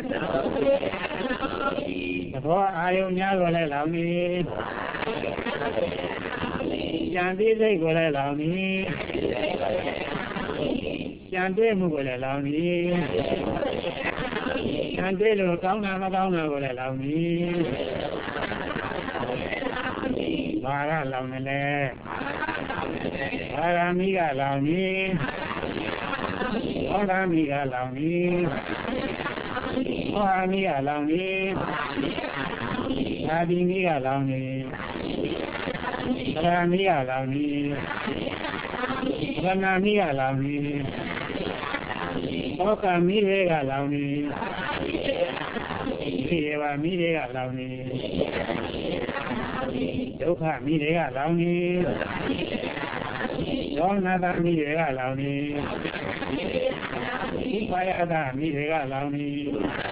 Speaker 1: သဘောအာယုန်များကိုလည်းလောင်းနေဉာဏ်သိစိတ်ကိုလည်းလောင်းနေကြံတွေးမှုကိုလည်းလောင်ပြီးကြံတွေးလို့ကောင်းတာမကောင်းတာကိုလည်းလောင်ပြီးဘာကလောင်နေလဲဘာဂမိကလောင်ပြီးဘောဂမိကလောင်ပြီးဘောဂမိကလောင်ပြီးသာတိမိကလောင်ပြီးသရမိကလောင်ပြီးဗနာမိကလောင်ပြီးဘောကမိတွေကလောင်ပြီးဒီဝမိတွေကလောင်ပြီးဒုက္ခမိတွေကလောင်ပြီးဒေါနာတမိတွေကလောင်ပြီးဥပါယတမိတွေကလောင်ပြီး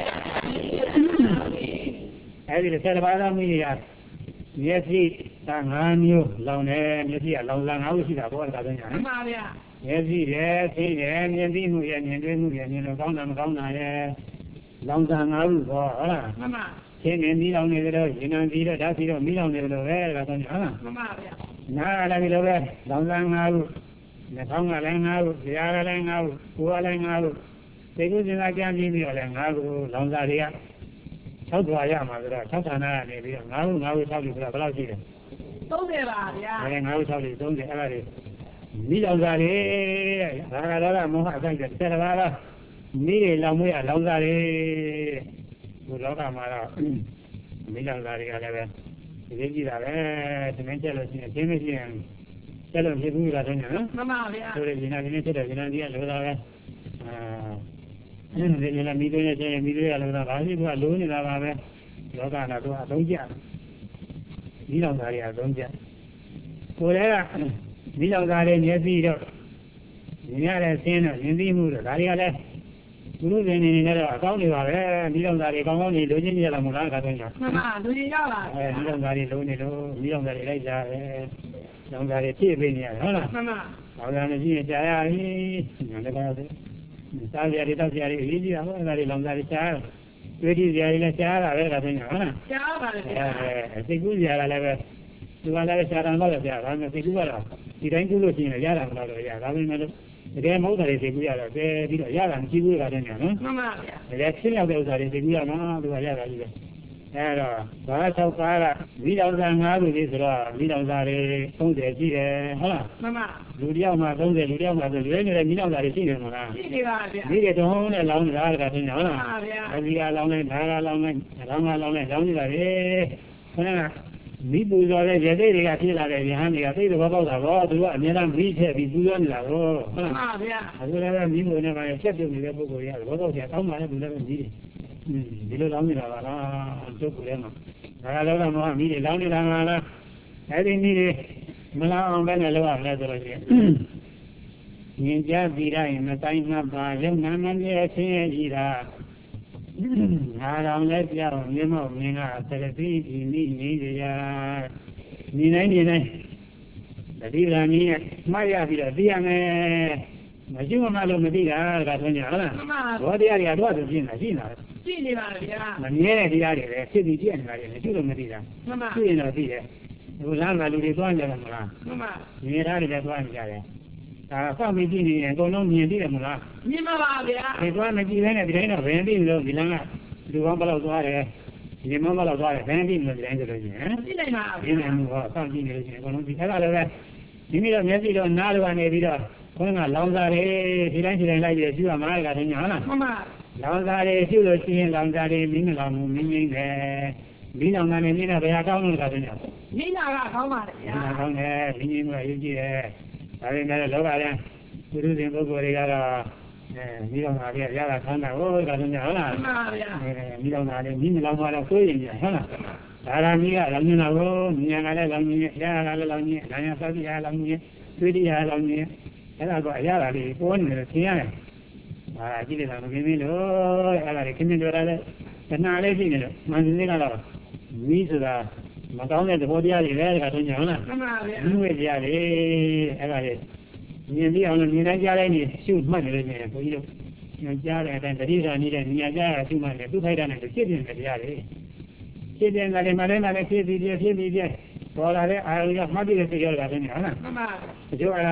Speaker 1: အဲဒီဆယ်ပါးသောမိတွေကမျက်စိသာငါးမျိုးလောင်တယ်မျက်စိကလောင်လာငါးခုရှိတာဘောတာပဲညာမှန်ပါဗျာမျက်စိရဲ့သိရဲ့မြင်သိမှုရဲ့မြင်တွေ့မှုရဲ့မြင်လို့ကောင်းတာမကောင်းတာရဲ့လောင်တာငါးခုဘောဟုတ်လားမှန်ပါရှင်းနေပြီးလောင်နေကြတော့ရင်နံပြီးတော့ဓာတ်ပြီးတော့မိလောင်နေလို့ပဲဒါဆိုဟုတ်လားမှန်ပါဗျာနားလည်းဒီလိုပဲလောင်တာငါးခုနှာခေါင်းကလည်းငါးခုဇာကလည်းငါးခုကိုယ်ကလည်းငါးခုသိကုစဉ်းစားကြံပြီးပြီးတော့လည်းငါးခုလောင်တာတွေက၆တွာရမှာဆိုတော့၆ဌာနကနေပြီးတော့ငါးခုငါးခု၆ခုဆိုတာဘယ်လောက်ရှိလဲသုံးဆယ်ပါဗျာအဲငါးခု၆ခုသုံးဆယ်အဲ့ဒါတွေမိလောင်တာတွေတဲ့ဒါကတော့မောဟအဆိုင်တဲ့ဆယ်ပါးလားမိတွေလောင်မွေးရလောင်တာတွေဒီလောကမှာတော့မိလောင်တာတွေကလည်းပဲဒီလိုကြည့်တာပဲသမင်းချက်လို့ရှိရင်သင်မရှိရင်ချက်လို့ဖြစ်ဘူးလားတော့နော်မှန်ပါဗျာဆိုရင်ဒီနေ့ဒီနေ့ချက်တယ်ဒီနေ့ဒီကလောတာပဲအာအဲဒီနေ့လည်းမိသွေးနဲ့ချက်ရင်မိသွေးရလောတာဘာလို့ကလိုးနေတာပါပဲလောကနာတော့အသုံးကျမိလောင်တာတွေအသုံးကျကိုယ်လည်းမိလောင်တာတွေမျက်စိတော့မြင်ရတဲ့ဆင်းတော့မြင်သိမှုတော့ဒါတွေကလည်းသူတို့နေနေနေတော့အကောင်းနေပါပဲမိလောင်သားတွေကောင်းကောင်းနေလိုချင်ကြရမှာမလားခါတိုင်းကမှန်ပါလူကြီးရပါအဲမိလောင်သားတွေလုံးနေလို့မိလောင်သားတွေလိုက်ကြတယ်လောင်သားတွေဖြည့်ပေးနေရတယ်ဟုတ်လားမှန်ပါလောင်သားတွေကြီးကြာရပြီညာလည်းကောင်းတယ်စားကြရတောက်ကြရအရေးကြီးတာဟုတ်လားလောင်သားတွေရှားတွေ့ကြရလည်းရှားတာပဲခါတိုင်းကဟုတ်လားရှားပါလေအဲစိတ်ကူးကြရလည်းပဲသူကလည်းရှားတယ်တော့ကြာဒါပေမဲ့စိတ်ကူးကတော့ဒီတိုင်းကူးလို့ရှိရင်ရတာမလို့တော့ရဒါပေမဲ့လို့တကယ်မဟုတ်တာတွေသိကူရတော့တဲပြီးတော့ရတာမရှိဘူးကတည်းကနော်မှန်ပါဗျာတကယ်ဖြစ်ရောက်တဲ့ဥစ္စာတွေသိကူရမှာသူကရတာကြီးပဲအဲတော့ဘာသာ၆ပါးကမိတော်သား၅ခုလေးဆိုတော့မိတော်သားတွေသုံးဆယ်ရှိတယ်ဟုတ်လားမှန်ပါလူတယောက်မှသုံးဆယ်လူတယောက်မှဆိုလွဲနေတဲ့မိတော်သားတွေရှိနေမှာလားရှိနေပါဗျာမိတွေတုံးနဲ့လောင်းနေတာကတည်းကဟုတ်လားမှန်ပါဗျာအဲဒီကလောင်းလိုက်ဒါကလောင်းလိုက်ဒါကလောင်းလိုက်လောင်းနေတာလေခဏကမိပူဇော်တဲ့ရသေးတွေကဖြစ်လာတဲ့ဉာဏ်တွေကသိတဲ့ဘောပေါက်တာတော့သူကအမြဲတမ်းမိထည့်ပြီးပူဇော်နေတာတော့ဟုတ်လားမှန်ပါဗျာအခုလည်းမိမွေနဲ့မှချက်ပြုတ်နေတဲ့ပုဂ္ဂိုလ်တွေကဘောပေါက်ကြီးတောင်းပါလေသူလည်းမိတယ်ဒီလိုလောင်းနေတာပါလားကျုပ်ကလည်းမှာဒါကတော့တော့မိတွေလောင်းနေတာမှလားအဲ့ဒီမိတွေမလောင်းအောင်ပဲနဲ့လောက်ရလဲဆိုလို့ရှိရင်ဉာဏ်ကြားပြီးတိုင်းမတိုင်းမှပါရုံနာမည်အချင်းရဲ့ကြီးတာငါတော်လည်းပြောင်းမြင်မောက်မြင်ကသရတိဒီနိနေကြရနေနိုင်နေနိုင်တတိယနည်းနဲ့မှတ်ရပြီးတော့သိရမယ်မရှိမှမလို့မသိတာကဆိုကြဟုတ်လားဘောတရားတွေကတော့သူပြင်းတာရှိနေတာရှိနေပါဗျာမမြဲတဲ့တရားတွေလည်းဖြစ်ပြီးပြည့်နေတာတွေမရှိလို့မသိတာမှန်ပါသိရင်တော့သိတယ်ဒီလမ်းမှာလူတွေသွားကြတယ်မလားမှန်ပါမြင်တာတွေလည်းသွားနေကြတယ်ဒါစောင့်ပြီးကြည့်နေရင်အကုန်လုံးမြင်သိတယ်မလားမြင်ပါပါဗျာဒီသွားမကြည့်ဘဲနဲ့ဒီတိုင်းတော့ဘယ်သိလို့ဒီလမ်းကလူကောင်းဘယ်လောက်သွားတယ်ဒီမောဘယ်လောက်သွားတယ်ဘယ်သိလို့ဒီတိုင်းဆိုလို့ရှိရင်သိနိုင်ပါဘူးဒီနေ့ဟောစောင့်ကြည့်နေလို့ရှိရင်အကုန်လုံးဒီခါကလည်းပဲဒီနေ့တော့မျက်စိတော့နားတော့နေပြီးတော့ခေါင်းကလောင်စားတယ်ဒီတိုင်းဒီတိုင်းလိုက်ပြီးရှုရမှာကတည်းကဟုတ်လားမှန်ပါလောင်စားတယ်ရှုလို့ရှိရင်လောင်စားတယ်မင်းလောင်မှုမင်းမင်းတယ်မင်းလောင်တာနဲ့မင်းကဘယ်ဟာကောင်းလို့ကတည်းကမင်းနာကကောင်းပါလေဗျာကောင်းတယ်မင်းမင်းကယူကြည့်တယ်ဒါပေမဲ့လောကထဲသူတို့ရှင်ပုဂ္ဂိုလ်တွေကတော့အဲမိတော်သားတွေရတာခမ်းတာဟိုကတည်းကဟုတ်လားမှန်ပါဗျာအဲမိတော်သားတွေမိမလောင်သွားတော့ဆိုရင်ဟုတ်လားဒါရမီးကလောင်နေတာကိုမြင်ရလည်းလောင်နေရရလည်းလောင်နေနာယသတိရလောင်နေသွေးတရားလောင်နေအဲ့ဒါကအရာလေးပေါ်နေတယ်သင်ရတယ်ဟာကြည့်လိုက်တာမင်းမင်းလို့အဲ့ဒါလေးခင်းနေကြတာလေတဏှာလေးရှိနေတယ်မန်စင်းကတော့မိဆိုတာမကောင်းတဲ့သဘောတရားတွေလည်းကတည်းကဟုတ်လားမှန်ပါဗျာမိဝေတရားတွေအဲ့ဒါလေးမြင်ပြီးအောင်လို့မြင်တိုင်းကြားတိုင်းနေရှုမှတ်နေလို့ရှိရင်ဘုန်းကြီးတို့ညကြားတဲ့အတိုင်းတတိယနေတဲ့ဉာဏ်ကြားရရှုမှတ်တယ်သူ့ထိုက်တာနဲ့ဖြစ်ပြနေတဲ့တရားတွေဖြစ်ပြနေတဲ့မလည်းမလည်းဖြစ်ပြီးပြဖြစ်ပြီးပြပေါ်လာတဲ့အာရုံကမှတ်ပြီးတဲ့စိတ်ရောက်တာလည်းဟုတ်လားမှန်ပါအကျိုးအဲ့ဒါ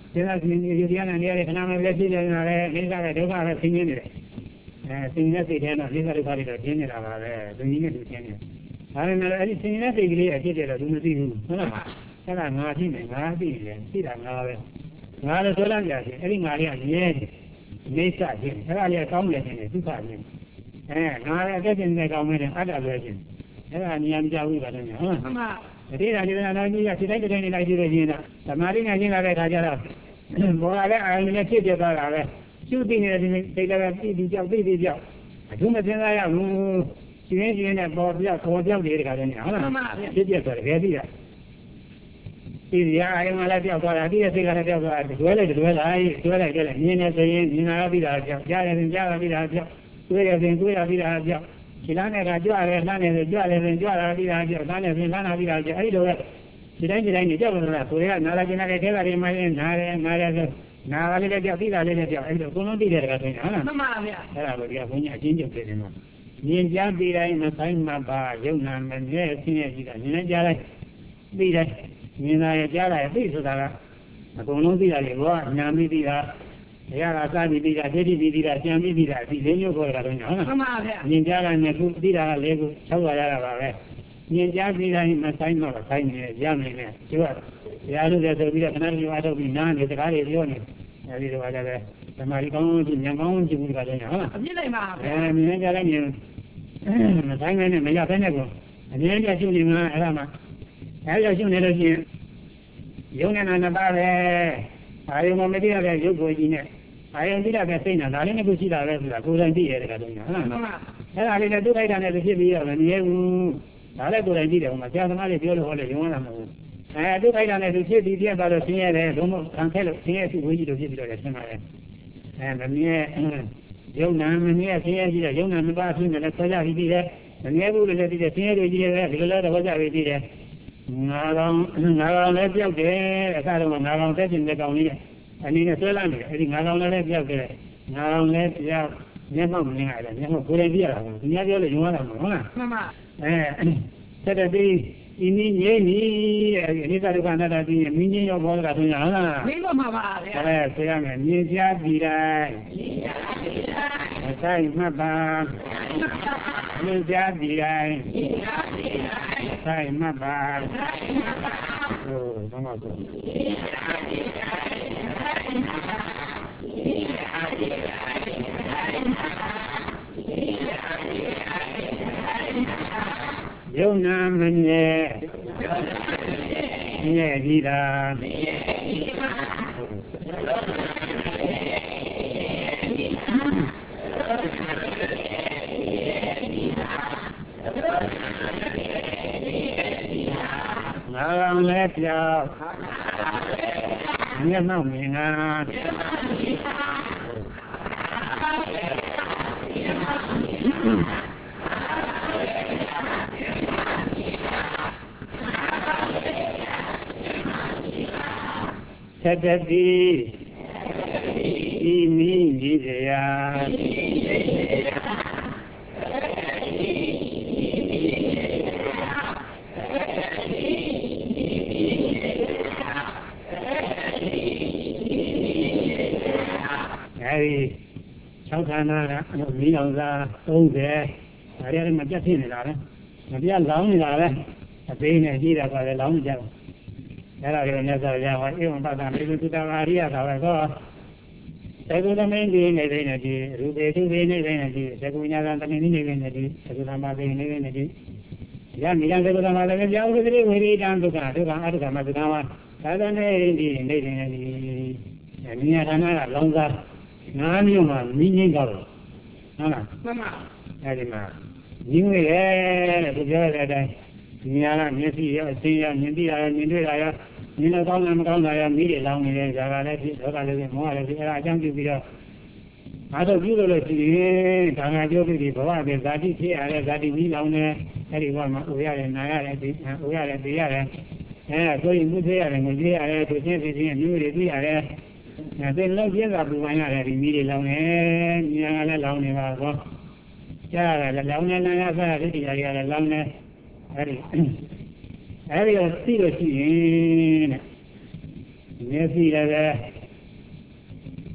Speaker 1: စဉ်းစားစဉ်းယူရတဲ့နေရာတွေခဏမှပဲဖြစ်နေတာလေအိစ္ဆာကဒုက္ခပဲသိနေတယ်အဲသိနေတဲ့စိတ်ထဲတော့အိစ္ဆာဒုက္ခတွေတော့ကျင်းနေတာပါပဲသူကြီးနဲ့သူကျင်းနေဒါပေမဲ့အဲ့ဒီသိနေတဲ့စိတ်ကလေးအဖြစ်တယ်တော့သူမသိဘူးဟုတ်လားအဲ့ဒါငါရှိနေငါသိတယ်သိတာငါပဲငါလည်းဆိုလိုက်ကြရှင်အဲ့ဒီငါလေးကရဲတယ်နေစားခြင်းအဲ့ဒါလေးကောင်းတယ်ခြင်းဒုက္ခခြင်းအဲငါလည်းအသက်ရှင်နေကောင်းမယ်အတ္တလွဲခြင်းအဲ့ဒါနေရာမကြဘူးပါတော့ဟုတ်လားမှန်ပါဒီဒါဒီနာနာကြီးကစိတ်တိုင်းတိုင်းနေလိုက်ကြည့်ရခြင်းလားဓမ္မရင်းနဲ့ရှင်းလာတဲ့ခါကျတော့ဘောကလည်းအာရုံနဲ့ဖြစ်ပြသွားတာပဲရှုသိနေတဲ့ဒီစိတ်လည်းပြီးပြီးကြောက်ပြီးပြီးကြောက်အထူးမစင်စားရဘူးရှင်ရင်းရှင်နဲ့ပေါ်ပြောက်ခေါ်ပြောက်နေတဲ့ခါကျရင်ဟုတ်လားမှန်ပါဖြစ်ပြသွားတယ်ဘယ်သိတာဒီရအာရုံလည်းပြောက်သွားတာဒီစိတ်ကလည်းပြောက်သွားတယ်တွဲလိုက်တွဲလိုက်တွဲလိုက်တွဲလိုက်မြင်နေဆိုရင်မြင်လာပြီးတာပြောက်ကြားရရင်ကြားလာပြီးတာပြောက်တွေ့ရရင်တွေ့ရပြီးတာပြောက်ဒီလားနဲ့ကကြွရဲလှမ်းနေဆိုကြွရဲရင်ကြွလာပြီးတာပြောက်လှမ်းနေရင်လှမ်းလာပြီးတာပြောက်အဲ့ဒီလိုပဲဒီတိုင်းဒီတိုင်းနေကြောက်လို့လားဆိုရကနာလာကျင်တဲ့ထဲကတွေမှရင်နားရဲနားရဲဆိုနားကလေးလည်းပြောက်ပြီးတာလေးလည်းပြောက်အဲ့လိုအကုန်လုံးသိတဲ့တကယ်ဆိုရင်ဟုတ်လားမှန်ပါဗျာအဲ့ဒါကိုဒီကဘုန်းကြီးအချင်းချင်းပြင်နေမှာမြင်ကြားပြီးတိုင်းမဆိုင်မှာပါယုံနာမမြဲဆင်းရဲကြီးတာမြင်ကြားလိုက်ပြီးတိုင်းမြင်လာရကြားလာရသိဆိုတာကအကုန်လုံးသိတာလေဘောကညာပြီးသိတာတရားကစားပြီးသိတာသိပြီးသိတာကြံပြီးသိတာဒီလေးမျိုးခေါ်တာတော့ဟုတ်လားမှန်ပါဗျာမြင်ကြားတာနဲ့ခုသိတာကလေးခု၆ပါးရတာပါပဲမြင်ကြားပြီးတိုင်းမဆိုင်တော့ဆိုင်နေရမယ်နဲ့ကျိုးတရားလို့လည်းဆိုပြီးတော့ခဏလေးအားထုတ်ပြီးနားနေစကားတွေပြောနေအဲဒီတော့လည်းပဲဓမ္မရီကောင်းကြည့်ဉာဏ်ကောင်းကြည့်မှုကလည်းဟုတ်လားအပြစ်လိုက်ပါဗျာအဲမြင်ကြလည်းမြင်မဆိုင်နဲ့မရဖဲနဲ့ကိုအမြင်ကြရှုနေမှာအဲ့ဒါမှအဲ့ဒါရှုနေလို့ရှိရင်ယုံနေတာနှစ်ပါးပဲအာယုံမသိရတဲ့ရုပ်ကိုကြီးနဲ့အာယုံသိရတဲ့စိတ်နဲ့ဒါလေးနဲ့ကိုရှိတာပဲဆိုတာကိုယ်တိုင်သိရတဲ့ကတော့ဟုတ်လားအဲ့ဒါလေးနဲ့တွေ့လိုက်တာနဲ့ဖြစ်ပြီးတော့မမြဲဘူးဒါလည်းကိုယ်တိုင်သိတယ်ဟိုမှာဆရာသမားတွေပြောလို့ဟောလေယုံရတာမဟုတ်ဘူးအဲတွေ့လိုက်တာနဲ့သူဖြစ်ပြီးပြတ်သွားလို့ဆင်းရဲတယ်ဘုံဘခံခဲ့လို့ဆင်းရဲသူဝိကြီးတို့ဖြစ်ပြီးတော့ဆင်းပါတယ်အဲမမြဲယုံနာမမြဲဆင်းရဲကြီးတဲ့ယုံနာနှစ်ပါးဖြစ်နေတယ်ဆွဲကြပြီးပြီးတယ်မမြဲဘူးလို့လည်းသိတယ်ဆင်းရဲတွေကြီးတယ်ဒီလိုလည်းတော့ကြပြီးပြီးတယ်ငါကောင်ငါကောင်လည်းပြောက်တယ်အခါတော့ငါကောင်တက်ကျင်တဲ့ကောင်လေးအနေနဲ့ဆွဲလိုက်တယ်အဲဒီငါကောင်လည်းပြောက်တယ်ငါကောင်လည်းပြောက်မျက်မှောက်မင်းရတယ်မျက်မှောက်ကိုယ်တိုင်ပြရတာဘူးသူများပြောလို့ယုံရတာမဟုတ်လားမှန်ပါအဲဆက်တဲ့ဒီဒီနည်းငြိမ့်နေအဲဒီအနိစ္စဒုက္ခအနတ္တသိရင်မင်းချင်းရောဘောကဆိုရင်ဟုတ်လားမင်းတော့မှာပါဗျာအဲဆိုရမယ်မြင်ကြားပြီးတိုင်းအဆိုင်မှတ်ပါမြင်ကြားပြီးတိုင်းအဆိုင်မှတ်ပါဟိုတော့မဟုတ်ယုံနာမမြဲမြဲကြီးတာငါကောင်လည်းပြောက်မျက်မှောက်မြင်ငါသက်တည်းဤမိကြီးတရားအဲဒီ၆ဌာနကမီးအောင်စားသုံးဆယ်ဒါတွေလည်းမပြတ်ဖြစ်နေတာပဲမပြတ်လောင်းနေတာပဲအသေးနဲ့ကြီးတာကလည်းလောင်းကြတယ်အဲ့ဒါကိုမြတ်စွာဘုရားဟောဧဝံပတ္တမေသုတ္တဝါရိယသာပဲကောသေကုသမင်းဒီနေနေနေဒီရူပေသူပေနေနေနေဒီသေကုညာကတမင်းနေနေနေဒီသေကုသမပေနေနေနေဒီယမိယံသေကုသမလည်းကြောက်ကြတဲ့ဝိရိတံဒုက္ခဒုက္ခအတုခမသုတဝါသာသနေဒီနေနေနေဒီအမြင်ဌာနကလောင်းစားငါးမျိုးမှာမိငိမ့်တော့ဟုတ်လားမှန်ပါအဲ့ဒီမှာညီငွေရဲတဲ့သူပြောတဲ့အတိုင်းဉာဏ်ကမျက်စိရအသိရမြင်သိရမြင်တွေ့ရမြင်တော့ကောင်းတယ်မကောင်းတာရမိတွေလောင်းနေတယ်ဇာကလည်းဖြစ်ဒေါသလည်းဖြစ်မောဟလည်းဖြစ်အဲ့ဒါအကြောင်းပြုပြီးတော့အားထုတ်ပြုလို့လို့ရှိရင်ဒါငါပြောပြီးဒီဘဝတည်းဇာတိဖြစ်ရတဲ့ဇာတိကြီးလောင်းနေအဲ့ဒီဘဝမှာဥရတယ်နာရတယ်ဒီဥရတယ်သိရတယ်အဲဆိုရင်မှုသေးရတယ်ငွေသေးရတယ်သူချင်းစီချင်းမျိုးတွေသိရတယ်အဲသင်လုံးပြင်းစွာပူပန်ရတယ်ဒီမိတွေလောင်းနေဉာဏ်ကလည်းလောင်းနေပါကောကြားရတယ်လောင်းနေနာရဖတ်ရတဲ့တရားတွေကလည်းလောင်းနေအဲ့ဒီအဲ့ဒီကိုသိလို့ရှိရင်တဲ့မျက်စိလည်းပဲ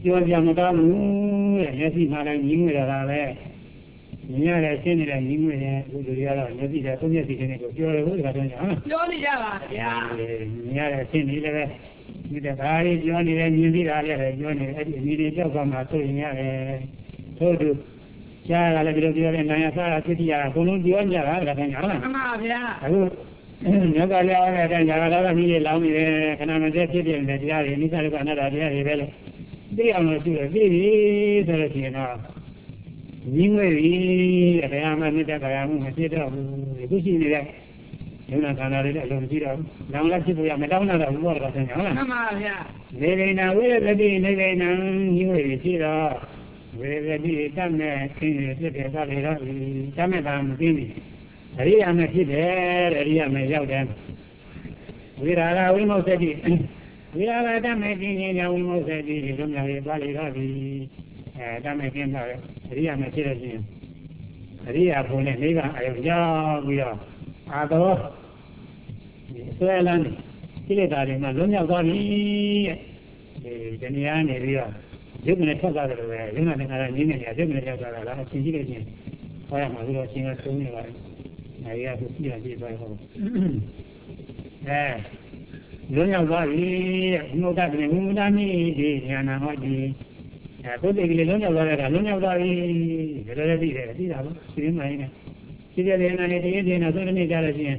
Speaker 1: ပြောပြမကောင်းဘူးတဲ့မျက်စိမှလည်းညီးငွေတာပဲမြင်ရတယ်ရှင်းနေတယ်ညီးငွေတယ်ဒီလိုတွေကတော့မျက်စိကသုံးမျက်စိတွေနဲ့ကိုပြောတယ်ဘုရားတော်ညာ
Speaker 2: ပြောနေကြပါဗျာ
Speaker 1: မြင်ရတယ်ရှင်းနေတယ်ပဲဒီတခါလေးပြောနေတယ်မြင်ပြီးတာလည်းပြောနေတယ်အဲ့ဒီအမိတွေကြောက်ကမှဆိုရင်ရတယ်သို့သူရှားကလည်းဒီလိုပြောတယ်နာယစားတာသိတိရအကုန်လုံးပြောကြတာဒါကညာလား
Speaker 2: မှန်ပါဗျာ
Speaker 1: အခုမြတ်ကလည်းအားနဲ့တဲ့ညာကတော့မိတွေလောင်းနေတယ်ခဏမစဲဖြစ်ပြနေတယ်တရားတွေနိစ္စကအနတ္တတရားတွေပဲလို့သိအောင်လို့ရှိတယ်သိပြီဆိုလို့ရှိရင်တော့ညီငွေပြီတဲ့တရားမှမြတ်ကရာမှုမဖြစ်တော့ဘူးဒီရှိနေတဲ့ယုံနာခန္ဓာတွေလည်းအလုံးမရှိတော့ဘူး။လောင်လည်းဖြစ်ဖို့ရမတောင်းတော့ဘူးဘောတော့ဆင်းရဟုတ်လား
Speaker 2: ။မှန်ပါဗျာ
Speaker 1: ။နေကိနာဝိရသတိနေကိနာညီငွေရှိတော့ဝိရသတိတတ်မဲ့ခင်းရဖြစ်တယ်ဆိုတော့တတ်မဲ့တာမသိဘူး။အရိယာမဲ့ဖြစ်တယ်အရိယာမဲ့ရောက်တယ်။ဝိရာဂဝိမုတ်သတိဝိရာဂတတ်မဲ့ခင်းရင်ဝိမုတ်သတိဒီလိုမျိုးရေးပါလေတော့ဒီအဲတတ်မဲ့ခင်းတော့အရိယာမဲ့ဖြစ်တဲ့ချင်းအရိယာဘုံနဲ့နိဗ္ဗာန်အယုံရောက်ပြီးတော့အာတော်ဆွဲလန်းကိလေသာတွေမှာလွတ်မြောက်သွားပြီတဲ့ဒီတရားနေပြီးတော့ရုပ်နဲ့ထွက်သွားတယ်လို့ပဲရုပ်နဲ့ငါကငင်းနေတယ်ရုပ်နဲ့ရောက်သွားတာလားအချင်းကြီးလေးချင်းဟောရမှာပြီးတော့ချင်းကသုံးနေပါတယ်။အဲဒီကသူကြည့်ရကြည့်သွားဟုတ်အဲလွတ်မြောက်သွားပြီတဲ့ဘုမတ္တကဘုမတ္တမိဒီဉာဏ်နာဟောဒီအဲကိုယ်တည်းကလေးလွတ်မြောက်သွားတဲ့ကလွတ်မြောက်သွားပြီဒါလည်းသိတယ်သိတာပေါ့သိနေမှနေရှိတဲ့နေနဲ့တည်းတည်းနဲ့သုံးနေကြလို့ရှိရင်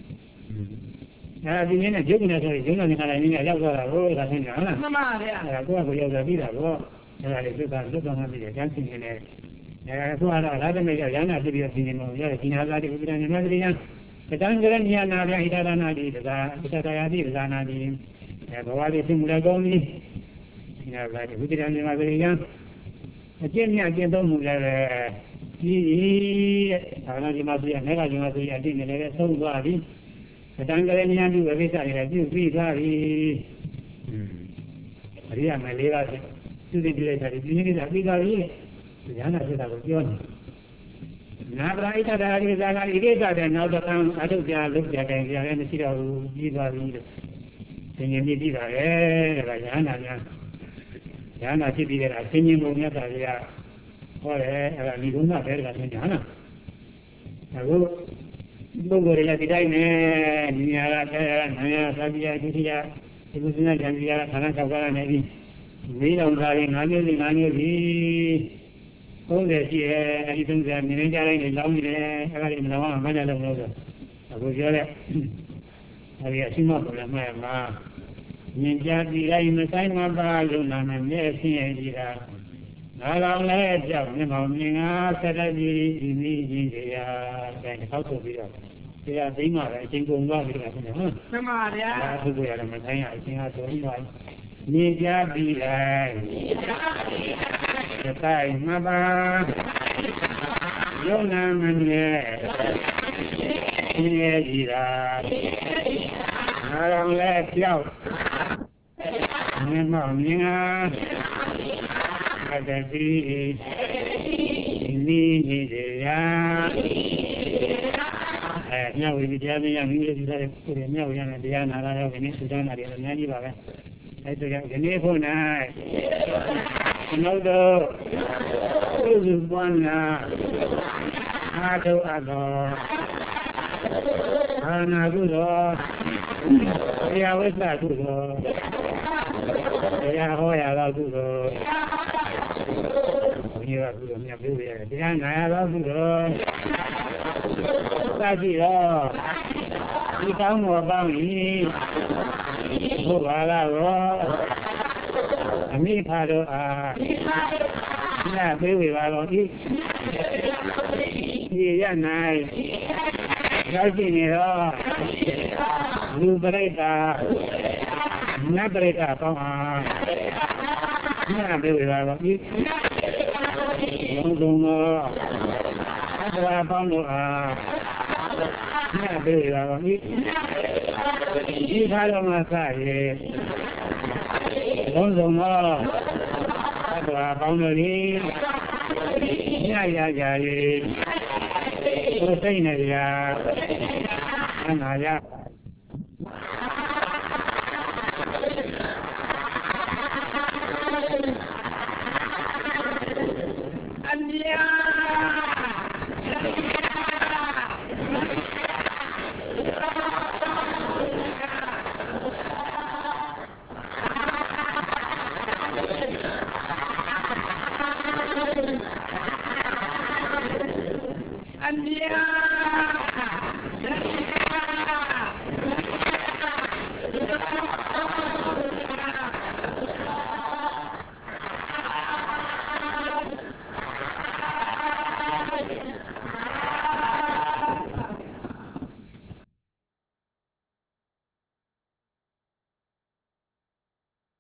Speaker 1: အဲဒီနည်းနဲ့ရုပ်နဲ့ဆိုရင်ရုပ်နဲ့ခန္ဓာနည်းနဲ့ရောက်သွားတာဟိုဒါသိနေဟုတ်လား
Speaker 2: မှန်ပါဗျာ
Speaker 1: အဲကိုယ့်ကိုရောက်သွားပြီတာပေါ့အဲဒါလေးသုခသုခမှပြီးတယ်ကျမ်းသင်နေတယ်အဲဆိုတော့လာတဲ့နေ့ကျရဟန္တာဖြစ်ပြီးတော့သင်နေလို့ရတယ်ဒီနာသာတိဥပဒနာမတရားတတံကရဏညာနာဗျာဣဒဒါနာတိတသာဣဒတရားတိဒါနာတိအဲဘဝလေးသိမှုလည်းကောင်းပြီဒီနာသာတိဥပဒနာမတရားအကျင့်မြတ်အကျင့်သုံးမှုလည်းပဲဒီသာနာဒီမှာဆိုရနေကဒီမှာဆိုရအတိနေလည်းသုံးသွားပြီအတန်ကလေးများပြီးဝိကိစ္စတွေလည်းပြုပြီးသွားပြီအရိယာမလေးပါးသူသိကြလိုက်တာဒီပြင်းနေတာပြီးသွားပြီဉာဏ်နဲ့ဖြစ်တာကိုပြောနေနာပရိသတာရိသနာဣရိသတဲ့နောက်တစ်ခါအထုပ်ပြလုပ်ကြတယ်ကြတယ်မရှိတော့ဘူးပြီးသွားပြီလို့သင်္ကြန်ပြည့်ပြီးတာပဲတဲ့ကဉာဏ်နာများဉာဏ်နာဖြစ်ပြီးတဲ့အခါသင်္ကြန်ပုံမြတ်တာတွေကဟောတယ်အဲ့ဒါဒီကုန်းကပဲကသင်္ကြန်နော်အခုပုဂ္ဂိုလ်တွေကဒီတိုင်းနဲ့ညီညာကဆရာကနာယသတိယဒုတိယဒီကုသနာဉာဏ်ကြီးကခန္ဓာ၆ပါးနဲ့ပြီးမိတော်သားတွေငါးမျိုးစီငါးမျိုးစီသုံးတယ်ရှိရဲ့အဲဒီသုံးတယ်မြင်နေကြတိုင်းနေလောင်းနေတယ်အဲ့ဒါတွေမလောင်းအောင်မကြလို့လို့ဆိုအခုပြောတဲ့အဲဒီအရှိမပေါ်လာမှမှာမြင်ကြဒီတိုင်းမဆိုင်မပါလို့နာနဲ့မျက်စိရဲ့ကြည့်တာငါလောင်လဲကြောက်မြင်မောင်မြင်ငါဆက်တဲ့ကြီးဒီနည်းကြီးတရားတဲ့ထောက်ထုတ်ပြီးတော့တရားသိမှလည်းအချင်းကုန်သွားပြီးတော့ဟုတ်နော်
Speaker 2: မှန်ပါဗျာ
Speaker 1: ဒါသူတို့ရတယ်မဆိုင်ရအချင်းဟာဆိုပြီးတော့မြင်ကြပြီလားတိုင်းမပါယုံနာမနဲ့ဒီရဲ့ကြီးတာငါလောင်လဲကြောက်မြင်မောင်မြင်ငါတတိနိနိတေယအဲညဝိတရားမရမိမိဒီစားကိုညဝိရနဲ့တရားနာလာတော့ဒီနေ့သုဒ္ဓနာတွေအများကြီးပါပဲအဲဒါကြောင့်ဒီနေ့ဖို့၌နောက်တော့သုဇုပွားနာအာထုအပ်တော်အာနာကုတော်တရားဝိသကုတော်တရားဟောရတော်ကုတော်ဒီကကုသိုလ်မြတ်ပြုရတယ်တရားနာရတော့ကုသိုလ်စကြည့်တော့ဒီကောင်းတော်ပေါင်းကြီးဘုရားကတော့အမိဖာတို့အားနာပေးဝေပါတော့ဤဒီရနိုင်ရောက်ရှိနေတော့လူပရိသတ်နတ်ပရိသတ်ပေါင်းအားနာပေးဝေပါတော့ဤလုံးစုံသောအတ္တဝါပေါင်းတို့အားမြတ်ပေးပါတော့ဤဒီခါတော်မှာစရဲလုံးစုံသောအတ္တဝါပေါင်းတို့သည်မြတ်ရကြ၍ကိုယ်စိတ်နဲ့ကြာအနာရ
Speaker 2: Andiamo!